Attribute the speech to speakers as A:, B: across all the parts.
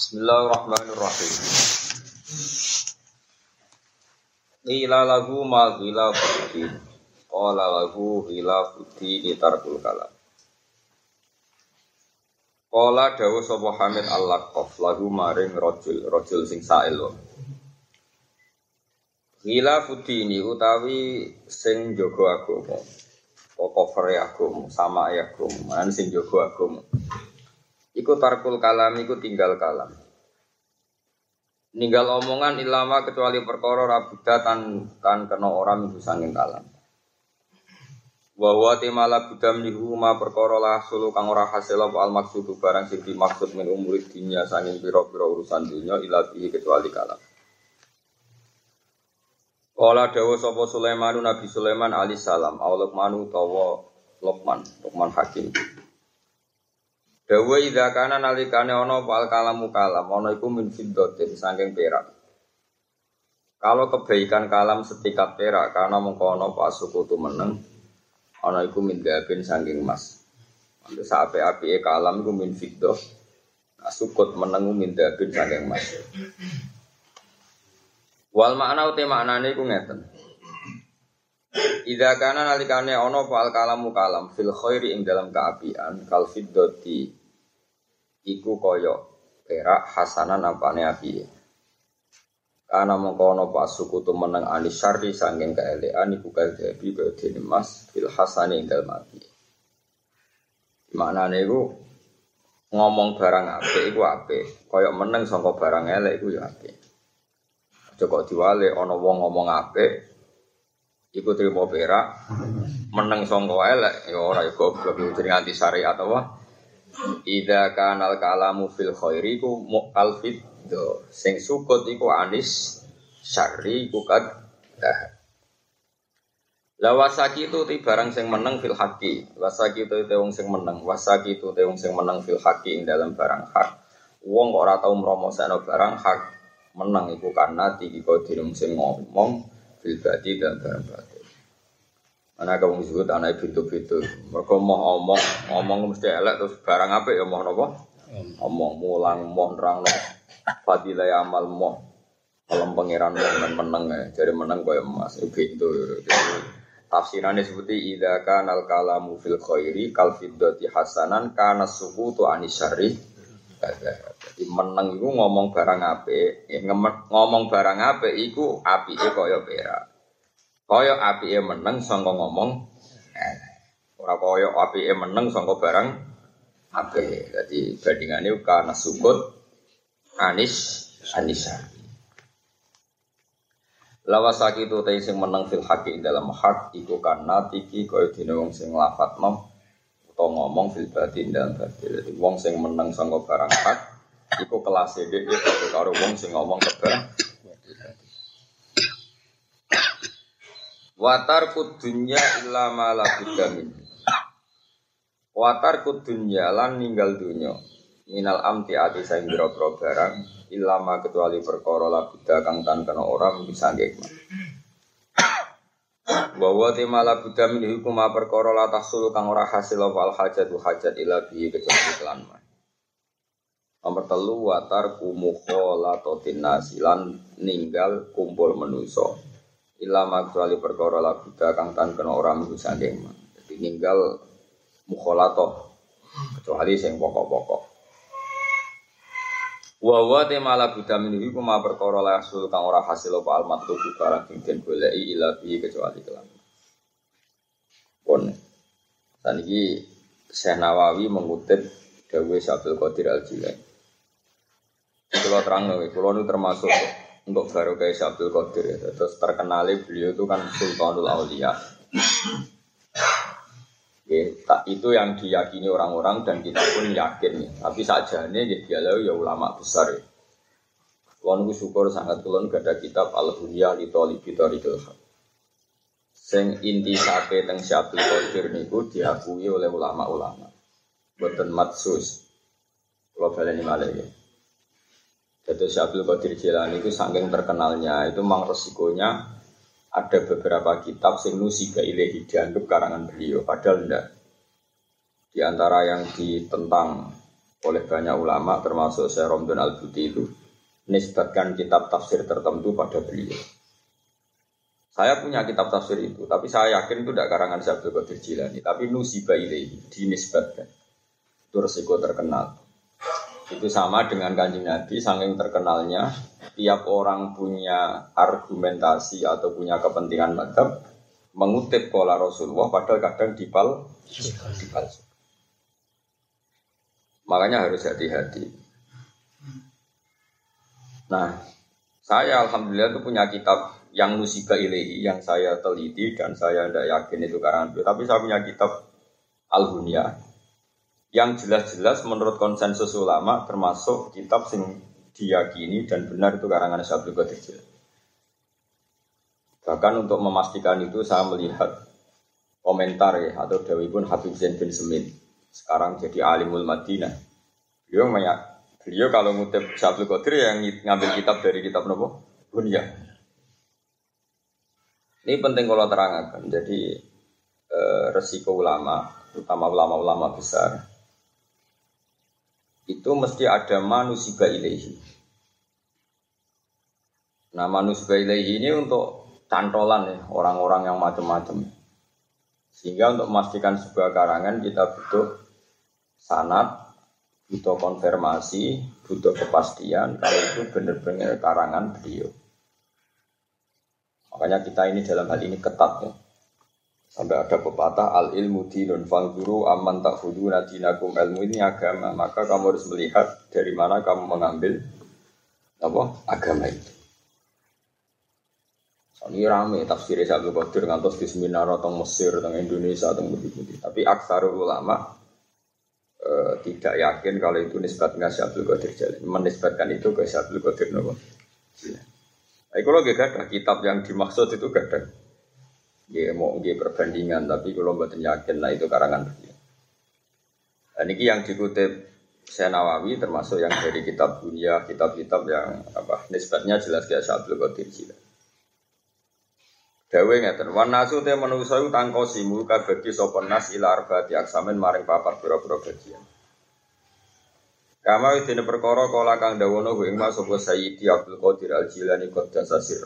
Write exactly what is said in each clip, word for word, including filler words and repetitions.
A: Bismillahirrahmanirrahim. Qila lahu ma qila fuddin. Qala lahu qila fuddin tarkul kalam. Qala dawu sapa Hamid al-Laqaf lahu maring rajul, rajul sing sa'il. Qila fuddin utawi sing jaga agama. Pokok fere agama, sama agama, man sing jaga agama. Iku tarkul kalam, iku tinggal kalam. Ninggal omongan ilama kecuali perkara rabuda tan tan kena ora minggu sanging kalam. Wa wa timala budam nihu ma perkara la sulu kang ora hasil apa al maksudu barang sing dimaksud min umurid dunya sanging pira-pira urusan dunya ila bihi kecuali kalam. Kala dawuh sapa Sulaiman Nabi Sulaiman alaihi salam, Allah manu tawa Luqman, Luqman Hakim. Dawa idza kana nalikane ana fal kalamu kalam ana iku min fiddatin saking perak. Kalau kebaikan kalam setikat perak karena mengko ana pasukutu meneng ana iku min dabin saking emas. Ando sape-apike kalam iku min fiddah. Nah, sukut meneng min dabin saking emas. Wal makna uti maknane iku ngeten. Idza kana nalikane ana fal kalamu kalam fil khairi ing dalam kaapian kal fiddati iku kaya perak hasanan apane api. Kana mongko ana pasukutu meneng anis syarri saking kaelekan iku kadhebi badhe emas fil hasani ing dalem api. Maknane iku ngomong barang apik iku apik, kaya meneng saka barang elek iku ya apik. Aja kok diwale ana wong ngomong apik iku trimo perak meneng sangka elek ya ora ya goblok jenenge anti syariat apa idza kanal kalamu fil khairi ku mu'al fiddo sing sukut iku anis syarri ku kad dah la wasaki itu ti barang sing meneng fil haqi wasaki itu te wong sing meneng wasaki itu te wong sing meneng fil haqi ing dalam barang hak wong kok ora tau mromoseno barang hak meneng iku karena iki kok dirung sing ngomong filbati dan barang batin. Mana kamu disebut anak pintu-pintu. Mereka mau ngomong, ngomong mesti elek terus barang apa ya mau nopo? Ngomong mulang, mau nerang nopo. Fadilah amal mau. Kalau pangeran mau meneng ya, jadi meneng kaya emas. Pintu. Tafsirannya seperti idza kanal kalamu fil khairi kal fiddati hasanan kana sukutu anisyari. Jadi meneng itu ngomong barang apik, ngomong barang apik iku apike kaya perak. Kaya apike meneng sangka ngomong eh ora kaya apike meneng sangka barang apik. Dadi bandingane kana sukut anis anisa. Lawasaki itu te sing meneng fil haqi dalam hak iku kana tiki kaya dene wong sing lafadzno atau ngomong fil batin dalam batin. Jadi wong sing meneng sangka barang hak iku kelas e dhewe karo wong sing ngomong kebar. Watar kudunya illa ma la bidamin. Watar kudunya lan ninggal dunya. Minal amti ati sing biro-biro barang illa ma kecuali perkara la bidha kang tan kena ora bisa ngekma. Bahwa timala buddha min hukum perkara la tahsul kang ora hasil wal hajatu hajat ila bi kecuali kelan. Nomor telu watar kumukholatotin nasilan ninggal kumpul manusa. Ilama kecuali perkara la buddha kang tan kena ora mung saking. Jadi ninggal mukholato kecuali sing pokok-pokok. Wa wa timala buddha min hukum perkara la hasil kang ora hasil wal matlubu barang sing den goleki ila bi kecuali kelan. Pun saniki Syekh Nawawi mengutip dawuh Abdul Qadir Al-Jilani. Kalau terang nih, kalau itu termasuk untuk baru kayak Abdul Qadir ya. Terus terkenali beliau itu kan Sultanul Auliya. Oke, tak itu yang diyakini orang-orang dan kita pun yakin nih. Tapi sajane dia ya ulama besar ya. Kalau itu syukur sangat kalau gak ada kitab Al-Bunya li Thalibi Thariqil Haq. Sing inti sake teng Abdul Qadir niku diakui oleh ulama-ulama. Boten matsus. Kalau baleni malih ya. Jadi Abdul Qadir Jilani itu saking terkenalnya itu memang resikonya ada beberapa kitab sing nusika ilahi dianggap karangan beliau padahal enggak. Di antara yang ditentang oleh banyak ulama termasuk Syekh Romdon Al-Buti itu nisbatkan kitab tafsir tertentu pada beliau. Saya punya kitab tafsir itu, tapi saya yakin itu tidak karangan Syekh Abdul Qadir Jilani, tapi nusiba ilaihi, dinisbatkan. Itu resiko terkenal. Itu sama dengan Kanjeng Nabi, saking terkenalnya, tiap orang punya argumentasi atau punya kepentingan madzhab, mengutip qala Rasulullah, padahal kadang dipal, dipal. Makanya harus hati-hati. Nah, saya alhamdulillah itu punya kitab yang nusibah ilahi, yang saya teliti dan saya tidak yakin itu karangan beliau. Tapi saya punya kitab Al-Hunya yang jelas-jelas menurut konsensus ulama termasuk kitab yang diyakini dan benar itu karangan Syekh Abdul Qadir Jilani. Bahkan untuk memastikan itu saya melihat komentar ya atau dawuhipun Habib Zain bin Semin. Sekarang jadi alimul Madinah. Beliau banyak, beliau kalau ngutip Syekh Abdul Qadir yang ngambil kitab dari kitab nopo? Hunya. Ini penting kalau terangkan. Jadi eh, resiko ulama, terutama ulama-ulama besar, itu mesti ada manusibah ilaihi. Nah, manusibah ilaihi ini untuk cantolan ya, orang-orang yang macam-macam. Sehingga untuk memastikan sebuah karangan kita butuh sanad, butuh konfirmasi, butuh kepastian kalau itu benar-benar karangan beliau. Makanya kita ini dalam hal ini ketat ya. Sampai ada pepatah al ilmu dinun fanzuru amman ta'khuduna dinakum, ilmu ini agama, maka kamu harus melihat dari mana kamu mengambil apa agama itu. Ini rame tafsir Syekh Abdul Qadir ngantos di seminar teng Mesir, teng Indonesia, teng budi-budi. Tapi aksarul ulama e, tidak yakin kalau itu nisbatnya Syekh Abdul Qadir Jilani. Menisbatkan itu ke Syekh Abdul Qadir Jilani. Nah, kalau gak ada kitab yang dimaksud itu gak ada. Ya mau nggih perbandingan, tapi kalau mboten yakin lah itu karangan beliau. Dan ini yang dikutip Syekh Nawawi termasuk yang dari kitab Hunya, kitab-kitab yang apa nisbatnya jelas ke Syekh Abdul Qadir Jilani. Dawe ngeten, wan nasu te manusa iku tangkosimu kabagi sapa nas ila arbaati aksamen maring papat pira-pira bagian. Kama dene perkara kala kang dawono ing mas sapa Sayyidi Abdul Qadir Al-Jilani Qaddasa sirra.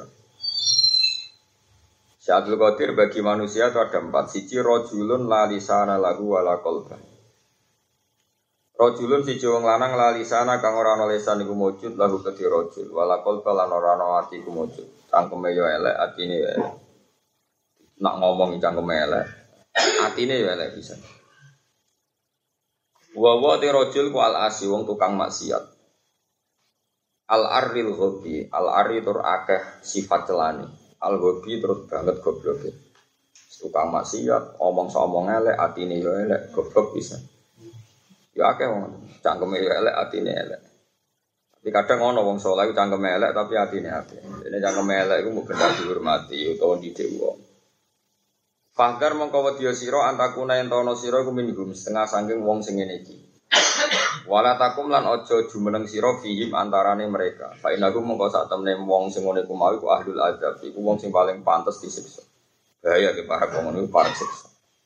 A: Syekh Abdul Qadir bagi manusia itu ada empat. Siji rajulun la lisana lahu wala qalban. Rajulun siji wong lanang la lisana kang ora ana lisan iku mujud lahu kedhi rajul wala qalban lan ora ana ati iku mujud. Cangkeme yo elek, atine yo elek. Nak ngomong cangkeme elek, atine yo elek pisan. Wa wa te rajul ku al-asi wong tukang maksiat. Al-arril ghabi, al-arri tur akeh sifat celani. Al-ghabi terus banget goblok. Tukang maksiat, omong somong elek, atine yo elek, goblok pisan. Yo akeh wong cangkeme yo elek, atine elek. Tapi kadang ana wong saleh cangkeme elek tapi atine apik. Dene cangkeme elek iku mung benar dihormati utawa didik wong. Fahdar mongko wedya sira antakuna entono sira iku minhum setengah saking wong sing ngene iki. Wala takum lan aja jumeneng sira fihim antarane mereka. Fa inakum mongko sak temne wong sing ngene iku mau iku ahlul adzab, iku wong sing paling pantes disiksa. Bahaya ke para wong niku para siksa.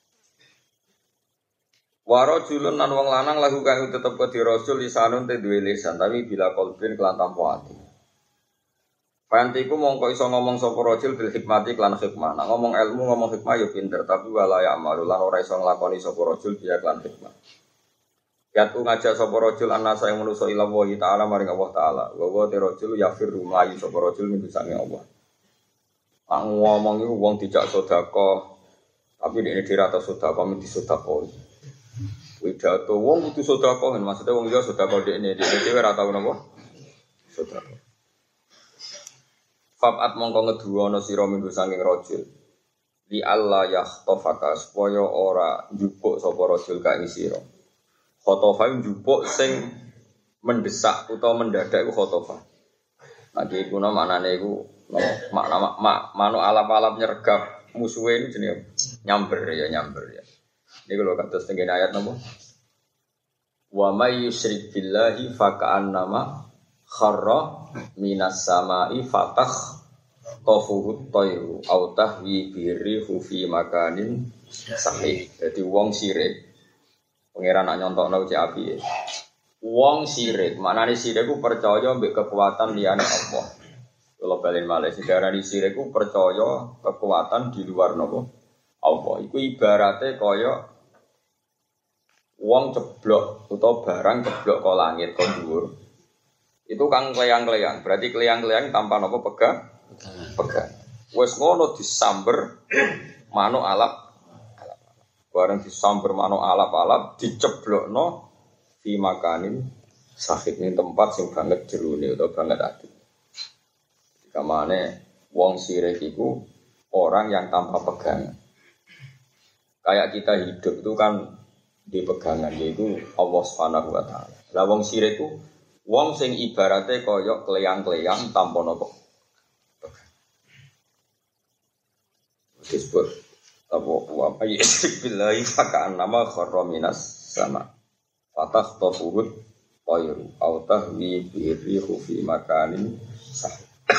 A: Waro julun lan wong lanang lagu kang tetep ke rasul lisanun te duwe lisan tapi bila qalbin kelan tanpa ati. Pantiku mongko iso ngomong sapa rajul bil hikmati lan hikmah. Nah ngomong ilmu ngomong hikmah yo pinter tapi wala ya amalu lan ora iso nglakoni sapa rajul biya lan hikmah. Yatu ngajak sapa rajul anasa yang manusa ila wa taala maring Allah taala. Wa wa te rajul yafir rumayi sapa rajul min sange Allah. Ang ngomong iku wong dijak sedekah tapi nek dhewe ora sedekah mesti sedekah. Widato wong kudu sedekah maksudnya wong liya sedekah dekne dhewe ora tau napa sedekah. Fabat mongko ngeduwono sira minggu saking rajul. Li Allah yahtofaka supaya ora njupuk sapa rajul ka ing sira. Khotofa njupuk sing mendesak utawa mendadak iku khotofa. Nah iki kuna maknane iku makna mak manu alap-alap nyergap musuhe iki jenenge nyamber ya nyamber ya. Niku lho kados teng ayat napa? Wa may yusyrik billahi fa ka'annama kharra minas samai fatah tofuhut toiru au tahwi birihu fi makanin sahih. Jadi wong sirik pangeran nak nyontokno cek api Wong sirik, maknane sirik ku percaya mbek kekuatan liyane Allah. Kalau balen malih sejarani sirik ku percaya kekuatan di luar napa? Allah. Iku ibarate kaya wong ceblok utawa barang ceblok ke langit ke dhuwur. Itu kang kleyang-kleyang, berarti kleyang-kleyang tanpa napa pegang? Pegang. Wis ngono disamber manuk alap. Bareng disamber manuk alap-alap diceblokno fi makanin sahid ning tempat sing banget jerone utawa banget ati. Kamane wong sirik iku orang yang tanpa pegangan. Kayak kita hidup itu kan di pegangan yaitu Allah Subhanahu wa taala. Lah wong sirik iku wong sing ibarate kaya kleyang-kleyang tanpa napa. Disebut apa apa ya billahi fakaan nama kharra minas sama. Fatah tofuhud toyru autah wi birihu fi makanin sah.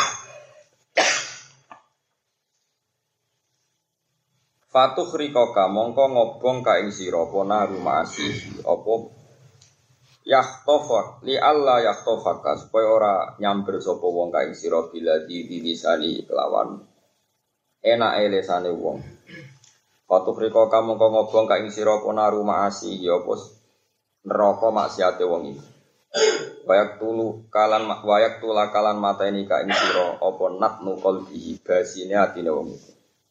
A: Fatuh rikoka mongko ngobong ka ing sira apa naru ma'asi apa yahtofak li Allah yahtofaka supaya ora nyamber sapa wong ka ing sira bila di dilisani kelawan enake lesane wong. Fatuh rikoka mongko ngobong ka ing sira apa naru ma'asi ya apa neraka maksiate wong iki. Wayak tulu kalan wayak tula kalan mata ini ka ing sira apa natnu qalbi basine atine wong iki.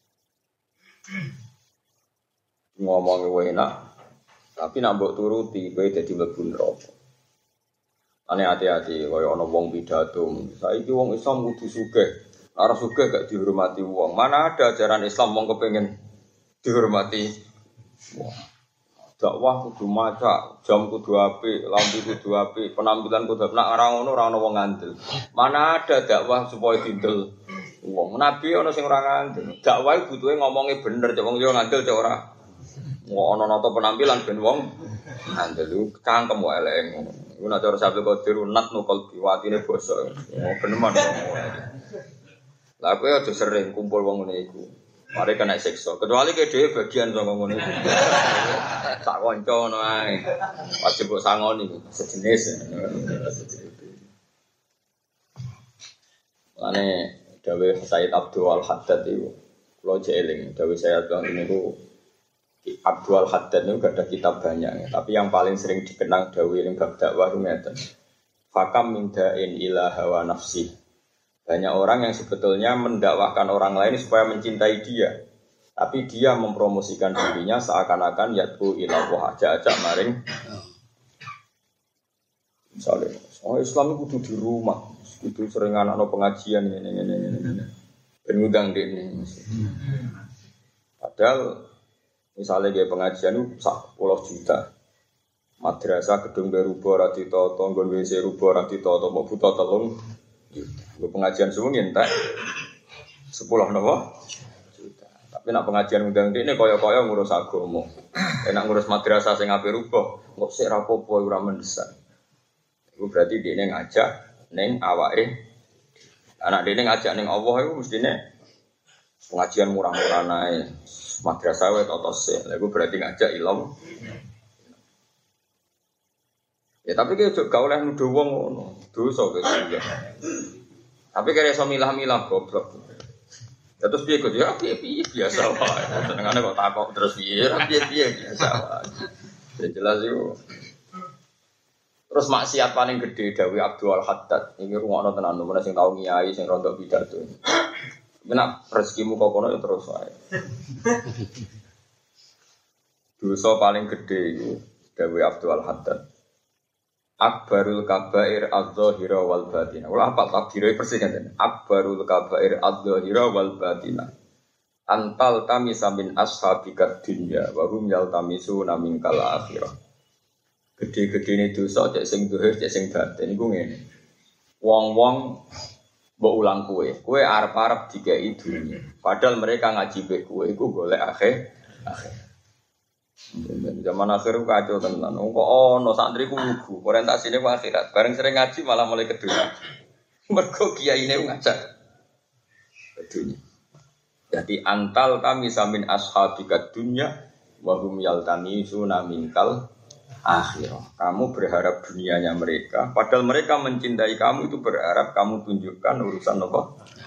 A: Ngomong enak, tapi nak mbok turuti kowe dadi mlebu neraka. Ane hati-hati kaya ana wong pidato. Saiki wong Islam kudu sugih. Ora sugih gak dihormati wong. Mana ada ajaran Islam wong kepengin dihormati wong. Dakwah kudu maca, jam kudu apik, lampu kudu apik, penampilan kudu apik. Nek ora ngono ora ana wong ngandel. Mana ada dakwah supaya dindel wong. Nabi ana sing ora ngandel. Dakwah butuhe ngomongnya bener, cek wong yo ngandel cek ora. Wong ana nata penampilan ben wong ngandel lu cangkem wae elek ngono. Iku nek cara Sabtu Qadir nat nukul biwatine basa. Oh beneman. Lah kowe aja sering kumpul wong ngene iku. Mari kena siksa. Kecuali ke dhewe bagian saka ngono iku. Tak kanca ngono ae. Wajib kok sangoni sejenis. Lane dawe Said Abdul Haddad itu kula jeling dawe saya Abdul niku Abdul Haddad niku gak ada kitab banyak, tapi yang paling sering dikenang dawe ning bab dakwah ngeten. Fakam min da'in ila hawa nafsi. Banyak orang yang sebetulnya mendakwahkan orang lain supaya mencintai dia, tapi dia mempromosikan dirinya seakan-akan yatu ila wa aja-aja maring. Misalnya, oh Islam itu kudu di rumah, kudu sering anak-anak pengajian ini, ini, ini, ini, ben ngundang dene. Padahal misalnya dia pengajian itu sepuluh juta, madrasah gedung berubo radito, tonggon W C rubo radito, mau buta telung juta. Pengajian semua ngintek sepuluh nopo juta. Tapi nak pengajian ngundang dene kaya-kaya ngurus agama, enak ngurus madrasah sing ape rubo, kok sik rapopo ora mendesak. Itu berarti dia ngajak neng awake. Anak dia ngajak neng Allah itu mestinya pengajian murah-murah naik madrasah wae totos sih. Itu berarti ngajak ilmu. Ya tapi kita juga oleh nuduh wong ngono. Dosa gitu ya. Tapi kira iso milah-milah goblok. Ya terus piye kok ya piye-piye biasa wae. Senengane kok takok terus piye piye-piye biasa wae. Jelas itu. Terus maksiat paling gede Dawi Abdul Haddad. Ini rungokno tenan nomor sing tau ngiyai sing rondo pidato. Benak rezekimu kok kono ya terus wae. Dosa paling gede itu Dawi Abdul Haddad. Akbarul kabair adz-dzahira wal batina. Ora apa takdire persis kan. Akbarul kabair adz-dzahira wal batina. Antal tamisa min ashabika dunya wa hum yaltamisuna minkal akhirah. Gede-gedene dosa cek sing dohir cek sing batin iku ngene. Wong-wong mbok ulang kowe. Kowe arep-arep dikai dunya. Padahal mereka ngaji be kowe iku golek akhir akhir. Zaman akhir kacau tenan. Kok ono santriku lugu, orientasine ku akhirat. Bareng sering ngaji malah mulai ke dunia. Mergo kiyaine ngajak ke dunia. Jadi antal kami samin ashabika dunya wa hum yaltamisuna minkal akhirah. Kamu berharap dunianya mereka, padahal mereka mencintai kamu itu berharap kamu tunjukkan urusan apa?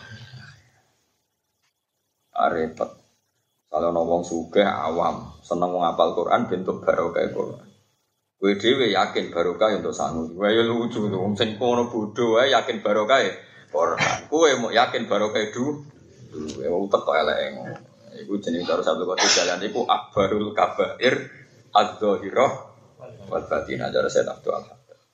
A: Repot. Kalau wong sugih awam, seneng ngapal Quran bentuk barokah Quran. Kowe dhewe yakin barokah untuk sangu. Kowe ya lucu to, wong sing kono bodho wae yakin barokah Quran. Kowe mau yakin barokah du. Duwe utek kok elek. Iku jenenge karo satu kota jalan iku akbarul kabair adz-dzahirah wal batinah cara saya tak doa.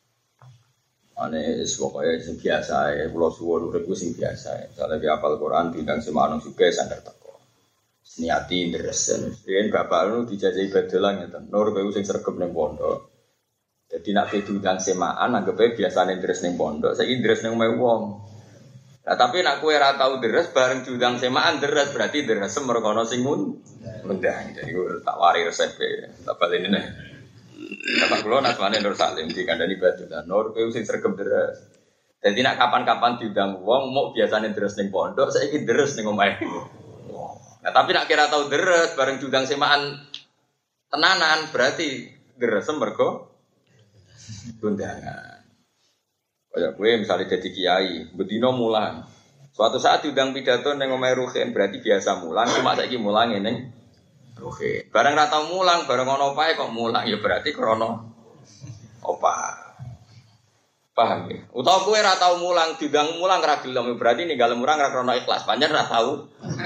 A: Ane pokoke sing biasa ae kula suwun urip sing biasa ae. Misale ki hafal Quran bintang semanung juga sandar teko. Niati ndresen. Yen bapak lu dijajahi badolan ngeten. Nur kowe sing sregep ning pondok. Jadi nak diundang semaan anggape biasane ndres ning pondok, saiki ndres ning omahe wong. Nah, tapi nak kowe ora tau deres bareng diundang semaan deres berarti deres merkono sing ngundang. Jadi gue tak wari resep e. Tak baleni nih. Bapak kula nasmane Nur Salim dikandani batu dan Nur kowe sing sregep deres. Jadi nak kapan-kapan diundang wong mau biasane deres ning pondok, saiki deres ning omahe. Nah, tapi nak kira tau deres bareng diundang semaan tenanan berarti deres mergo undangan. Kayak gue misalnya jadi kiai, bedino mulang. Suatu saat diundang pidato neng omahe Ruhin, berarti biasa mulang, cuma saiki mulang neng Ruhin. Bareng ra tau mulang, bareng ono opahe kok mulang, ya berarti krana opah. Paham ya? Utawa kowe ra tau mulang, diundang mulang ra gelem, berarti ninggal murang ra krana ikhlas, pancen ra tau.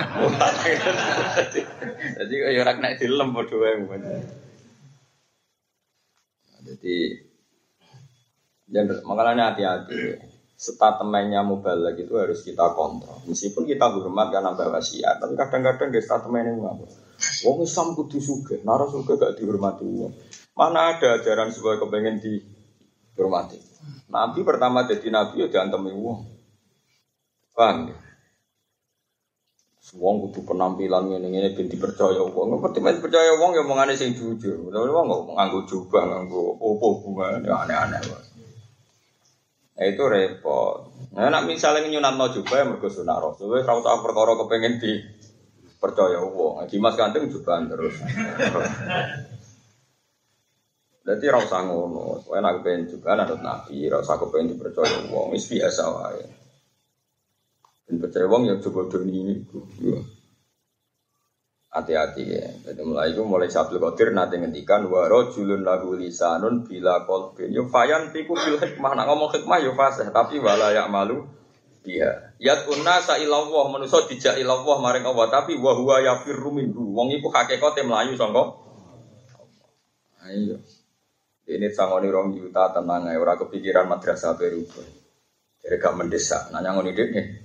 A: Jadi ya ora kena dilem padha wae. Jadi jangan, makanya hati-hati. Statementnya mubalagh itu harus kita kontrol. Meskipun kita hormat karena bawa wasiat, tapi kadang-kadang di statementnya ngapa? Wong Islam kudu sugih, nara sugih gak dihormati wong. Mana ada ajaran sebuah kepengen dihormati. Nabi pertama jadi nabi ya diantemi wong. Paham ya? Wong kudu penampilan ngene-ngene ben dipercaya wong. Ngerti men percaya wong ya omongane sing jujur. Wong kok nganggo jubah, nganggo opo hubungan ya aneh-aneh wae. Nah, itu repot. Nah, nak misalnya nyunatno jubah ya mergo sunah Rasul, wis ora usah perkara kepengin dipercaya wong. Dimas Kanjeng jubahan terus. Dadi ora usah ngono. Kowe nek pengen jubahan anut Nabi, ora usah kepengin dipercaya wong, wis biasa wae. Dan percaya wong ya coba doni iku. Hati-hati ya. Jadi mulai itu mulai Sabtu Qadir nanti ngendikan wa rajulun lahu lisanun bila qalbin. Yo fayan tiku bil hikmah. Nak ngomong hikmah yo fasih tapi wala ya'malu biha. Yatuna sa ilallah manusa dijak ilallah maring Allah tapi wa huwa yafirru minhu. Wong iku hakikate mlayu sangka. Ayo. Ini sangoni rong juta tenang ae ora kepikiran madrasah baru. Jadi gak mendesak. Nanya ngoni dhek nggih.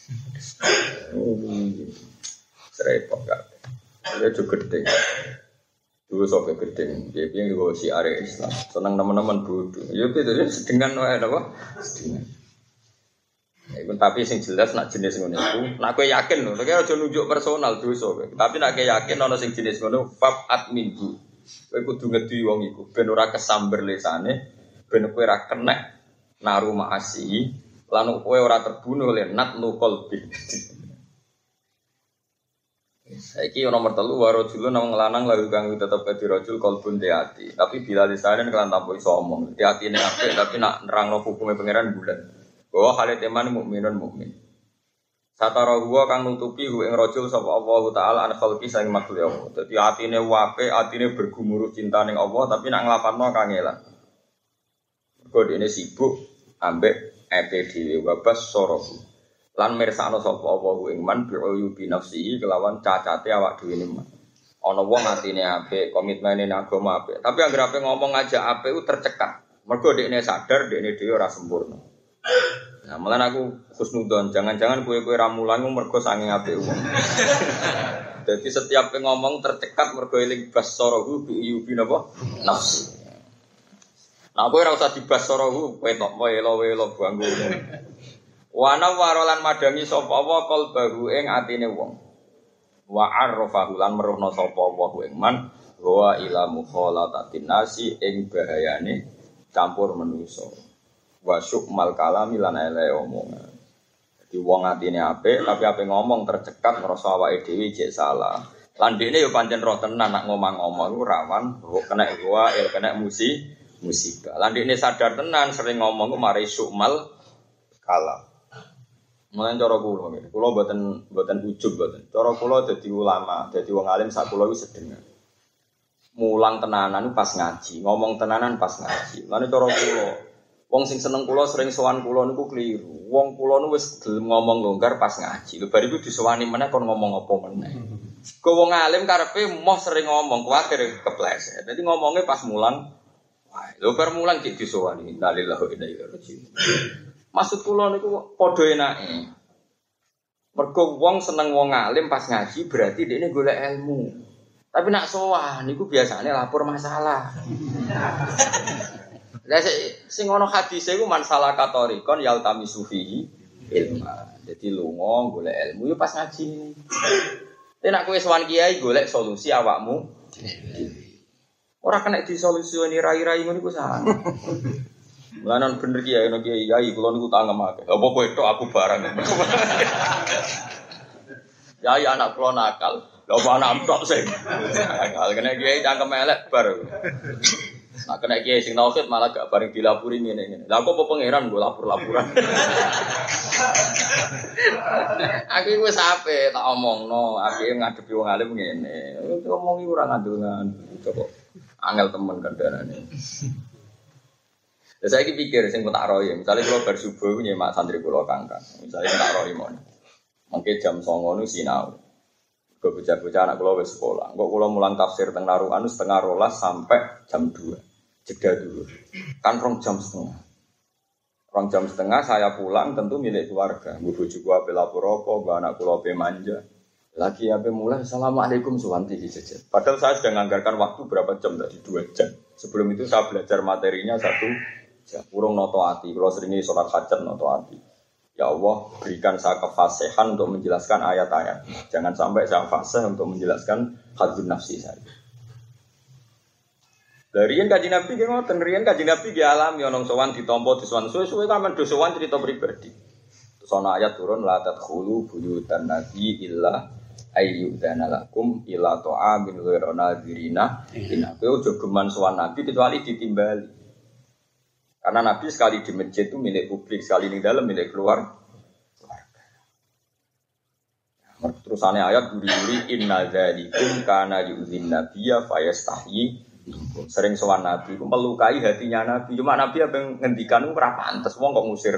A: Serepot gak. Dia juga gede. Dulu sampai gede. Dia bilang juga si area Islam. Senang teman-teman bodoh. Ya itu dia sedengan wae apa? Sedengan. Ya, tapi sing jelas nak jenis ngono iku, nak kowe yakin lho, nek aja nunjuk personal dosa kowe. Tapi nak kowe yakin ana sing jenis ngono, fab adminhu. Kowe kudu ngedi wong iku ben ora kesamber lesane, ben kowe ora kena naru maasi, lan kowe ora terbunuh oleh nat qalbi. Saiki nomor telu waro dulu nang lanang lagu kang tetep dadi rajul kalbun hati. Tapi bila disane kelan tanpa iso omong. Hati-atine apik tapi nak nerangno hukume pangeran bulan. Bahwa hale teman mukminun mukmin. Satara huwa kang nutupi hu ing rajul sapa Allah taala an khalqi sang makhluk Allah. Dadi atine wape, atine bergumuruh cinta ning Allah tapi nak nglapanno kangelan. Mergo dene sibuk ambek epe dhewe wabas sorohu. Lan mirsakno sapa apa ing man bi'u bi nafsihi kelawan cacate awak dhewe ne. Ana wong atine apik, komitmene nang agama apik, tapi anggere ape ngomong aja apik ku tercekat. Mergo dekne sadar dekne dhewe ora sempurna. Nah, malah aku husnudzon, jangan-jangan kowe-kowe ra mulang mergo saking apik wong. Jadi setiap ngomong tercekat mergo eling basarahu bi'u bi napa? Nafsi. Nah, kowe ora usah dibasarahu, kowe tok welo-welo bangku. Wana warolan madangi sapa wa qalbahu ing atine wong. Wa arrafahu lan meruhna sapa wa ing man wa ila mukhalatatin nasi ing bahayane campur manusa. Wa syukmal kalami lan ele omongan. Dadi wong atine apik tapi ape ngomong tercekat ngrasa awake dhewe jek salah. Lan dekne yo pancen roh tenan nak ngomong-ngomong iku rawan kena gua il kena musi musibah. Lan dekne sadar tenan sering ngomong ku mari sukmal kalam. Mulane cara kula nggih. Kula mboten mboten ujug mboten. Cara kula dadi ulama, dadi wong alim sak kula wis sedengan. Mulang tenanan pas ngaji, ngomong tenanan pas ngaji. Mulane cara kula wong sing seneng kula sering sowan kula niku kliru. Wong kula nu wis gelem ngomong longgar pas ngaji. Lho bar iku disowani meneh kon ngomong apa meneh. Kok wong alim karepe moh sering ngomong kuwatir kepleset. Dadi ngomongnya pas mulang. Wah, lho bar mulang dik disowani. Innalillahi wa inna ilaihi raji'un. Maksud kula niku padha enake. Mergo wong seneng wong alim pas ngaji berarti dekne golek ilmu. Tapi nak sowan niku biasane lapor masalah. Lah sing ngono hadise iku masalah katorikon yaltami sufihi ilma. Dadi lunga golek ilmu yo pas ngaji. Nek nak kowe sowan kiai golek solusi awakmu. Ora kena disolusioni rai-rai ngono iku salah. Mulanan bener kiai nek kiai kiai kula niku tangem akeh. Apa kowe tok aku barang. Kiai anak kula nakal. Lha apa anak tok sing. Nakal kena kiai cangkem elek bar. Nah, kena kiai sing tauhid malah gak bareng dilapuri ngene-ngene. Lah kok apa pangeran go lapor-laporan. Aku wis ape tak omongno, aku ngadepi wong alim ngene. Ngomongi ora ngandel-ngandel. Coba angel temen kandhanane. Lah saiki pikir sing tak rohi, misale kula bar subuh nyemak santri kula kangkang. Misale tak rohi mon. Mengke jam songo nu sinau. Kok bocah-bocah anak kula wis sekolah. Kok kula mulang tafsir teng Narukan setengah rolas sampai jam dua. Jeda dulu. Kan rong jam setengah. Rong jam setengah saya pulang tentu milik keluarga. Bu bojoku ape lapor apa, bu anak kula ape manja. Lagi ape mulai assalamualaikum suwanti dijejer. Padahal saya sudah nganggarkan waktu berapa jam tadi dua jam. Sebelum itu saya belajar materinya satu jam. Urung noto ati. Kalau seringi sholat hajat noto ati. Ya Allah berikan saya kefasihan untuk menjelaskan ayat-ayat. Jangan sampai saya fasih untuk menjelaskan hadzun nafsi saya. Dari yang kaji Nabi ki ngoten, riyen kaji Nabi ki alami ana sowan ditampa disowan suwe-suwe kan men sowan cerita pribadi. Terus ana ayat turun la tadkhulu buyutan nabi illa ayyudana lakum ila ta'amin ghairu nadirina. Dina kowe aja geman sowan Nabi kecuali ditimbali. Karena Nabi sekali di masjid itu milik publik, sekali di dalam milik keluar. Terusane ayat guri-guri inna dzalikum kana yu'zin nabiyya fayastahyi. Sering sowan Nabi, melukai hatinya Nabi. Cuma Nabi apa yang ngendikan itu ora pantes, wong kok ngusir.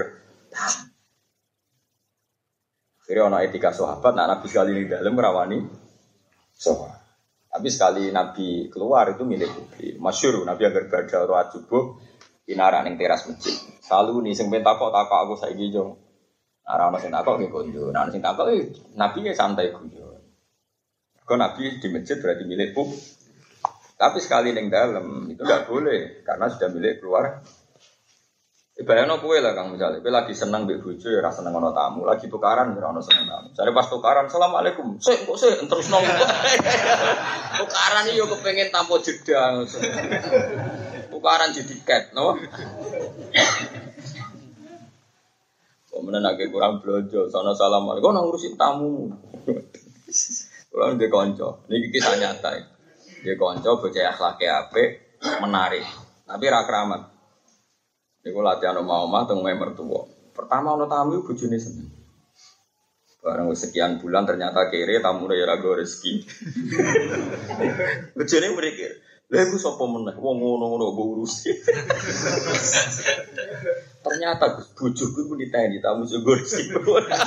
A: Akhirnya ana etika sahabat, nak Nabi sekali di dalam merawani sahabat. Tapi sekali Nabi keluar itu milik publik. Masyhur Nabi agar badha ora subuh inarak ning teras masjid. Selalu nih sing ben takok-takok aku saiki yo. Ora ana sing takok nggih konjo. Nah sing takok Nabi ya santai guyon. Kok Nabi di masjid berarti milik publik. Tapi sekali ning dalam itu enggak boleh karena sudah milik keluar. Ibaratnya kowe lah Kang misale, kowe lagi seneng mbek bojo ya ora seneng ana tamu, lagi tukaran ya ora ono seneng tamu. Jare pas tukaran, "Asalamualaikum." Sik kok sik terusno. Tukaran iki yo kepengin tanpa jeda. Tukaran jadi ket, no. Kok menenake kurang blonjo, sono assalamualaikum nang ngurusi tamu. Kulo ndek kanca, niki kisah nyata. Dia konco bocah akhlake apik, menarik, tapi ra kramat. Niku latihan omah-omah teng omahe mertua. Pertama ana tamu bojone seneng. Bareng wis sekian bulan ternyata kere tamune ya ra go rezeki. Bojone mikir, lha iku sapa meneh wong ngono-ngono mbok urusi. Ternyata bojoku iku diteni tamu sing go rezeki.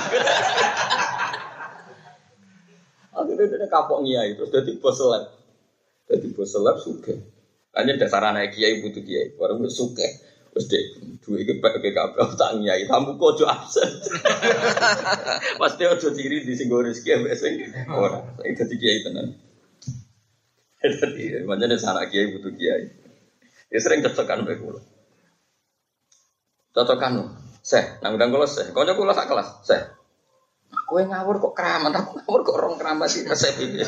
A: Akhirnya dia kapok ngiyai terus dadi bos seleb. Dadi bos seleb sugih. Hanya dasar anak kiai butuh kiai, baru wis sugih. Wis dek duwe iki pek kabeh tak ngiyai, tamu kok aja absen. Pasti aja diri di sing rezeki ambek sing ora. Saiki dadi kiai tenan. Dadi manjane anak kiai butuh kiai. Ya sering cocokan mbek kula. Cocokan. Seh, nang ndang kula seh. Kanca kula sak kelas, seh. Kowe ngawur kok keramat, aku ngawur kok rong keramat iki resep iki.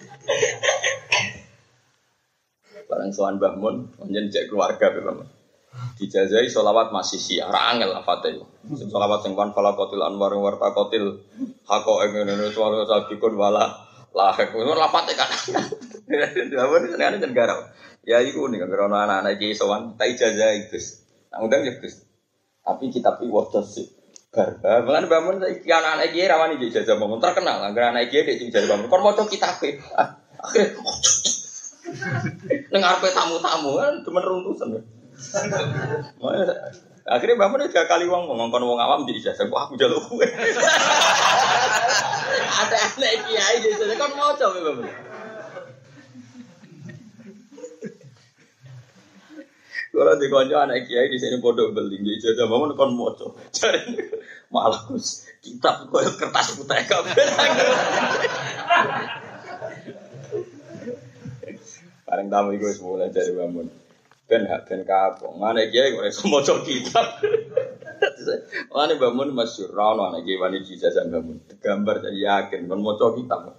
A: Barang sowan Mbah Mun, njen cek keluarga Mbah. Dijazai sholawat masih siar angel lafate. Sholawat sing wan falaqatil anwar wartaqatil haqa ngene suara sabikun wala lahek. Lafate kan. Dawuh senengane jan garau. Ya iku ning karo anak-anak iki sowan tak ijazah Gus. Nang undang ya Gus. Tapi kitab iki waca sik. Bar. Mulane bangun saiki anak-anak iki rawani ijazah bangun terkenal. Angger anak iki dhek sing ijazah bangun. Kon maca kitabe. Akhire nang arepe tamu-tamu kan demen runtusan. Akhirnya bangun tiga kali wong ngongkon wong awam di ijazah. Wah aku jaluk kowe. Ada anak kiai ijazah kon maca Mbak. Kalau di konco anak kiai di sini bodoh beli ijazah bangun kon maca. Cari malah Gus kitab koyo kertas putih kabeh. Bareng tamu iku wis mulai dari bangun. Ben hak ben kapok. Mane kiai kok iso maca kitab. Mane bangun masyhur ra ono anak kiai wani ijazah bangun. Gambar yakin kon maca kitab.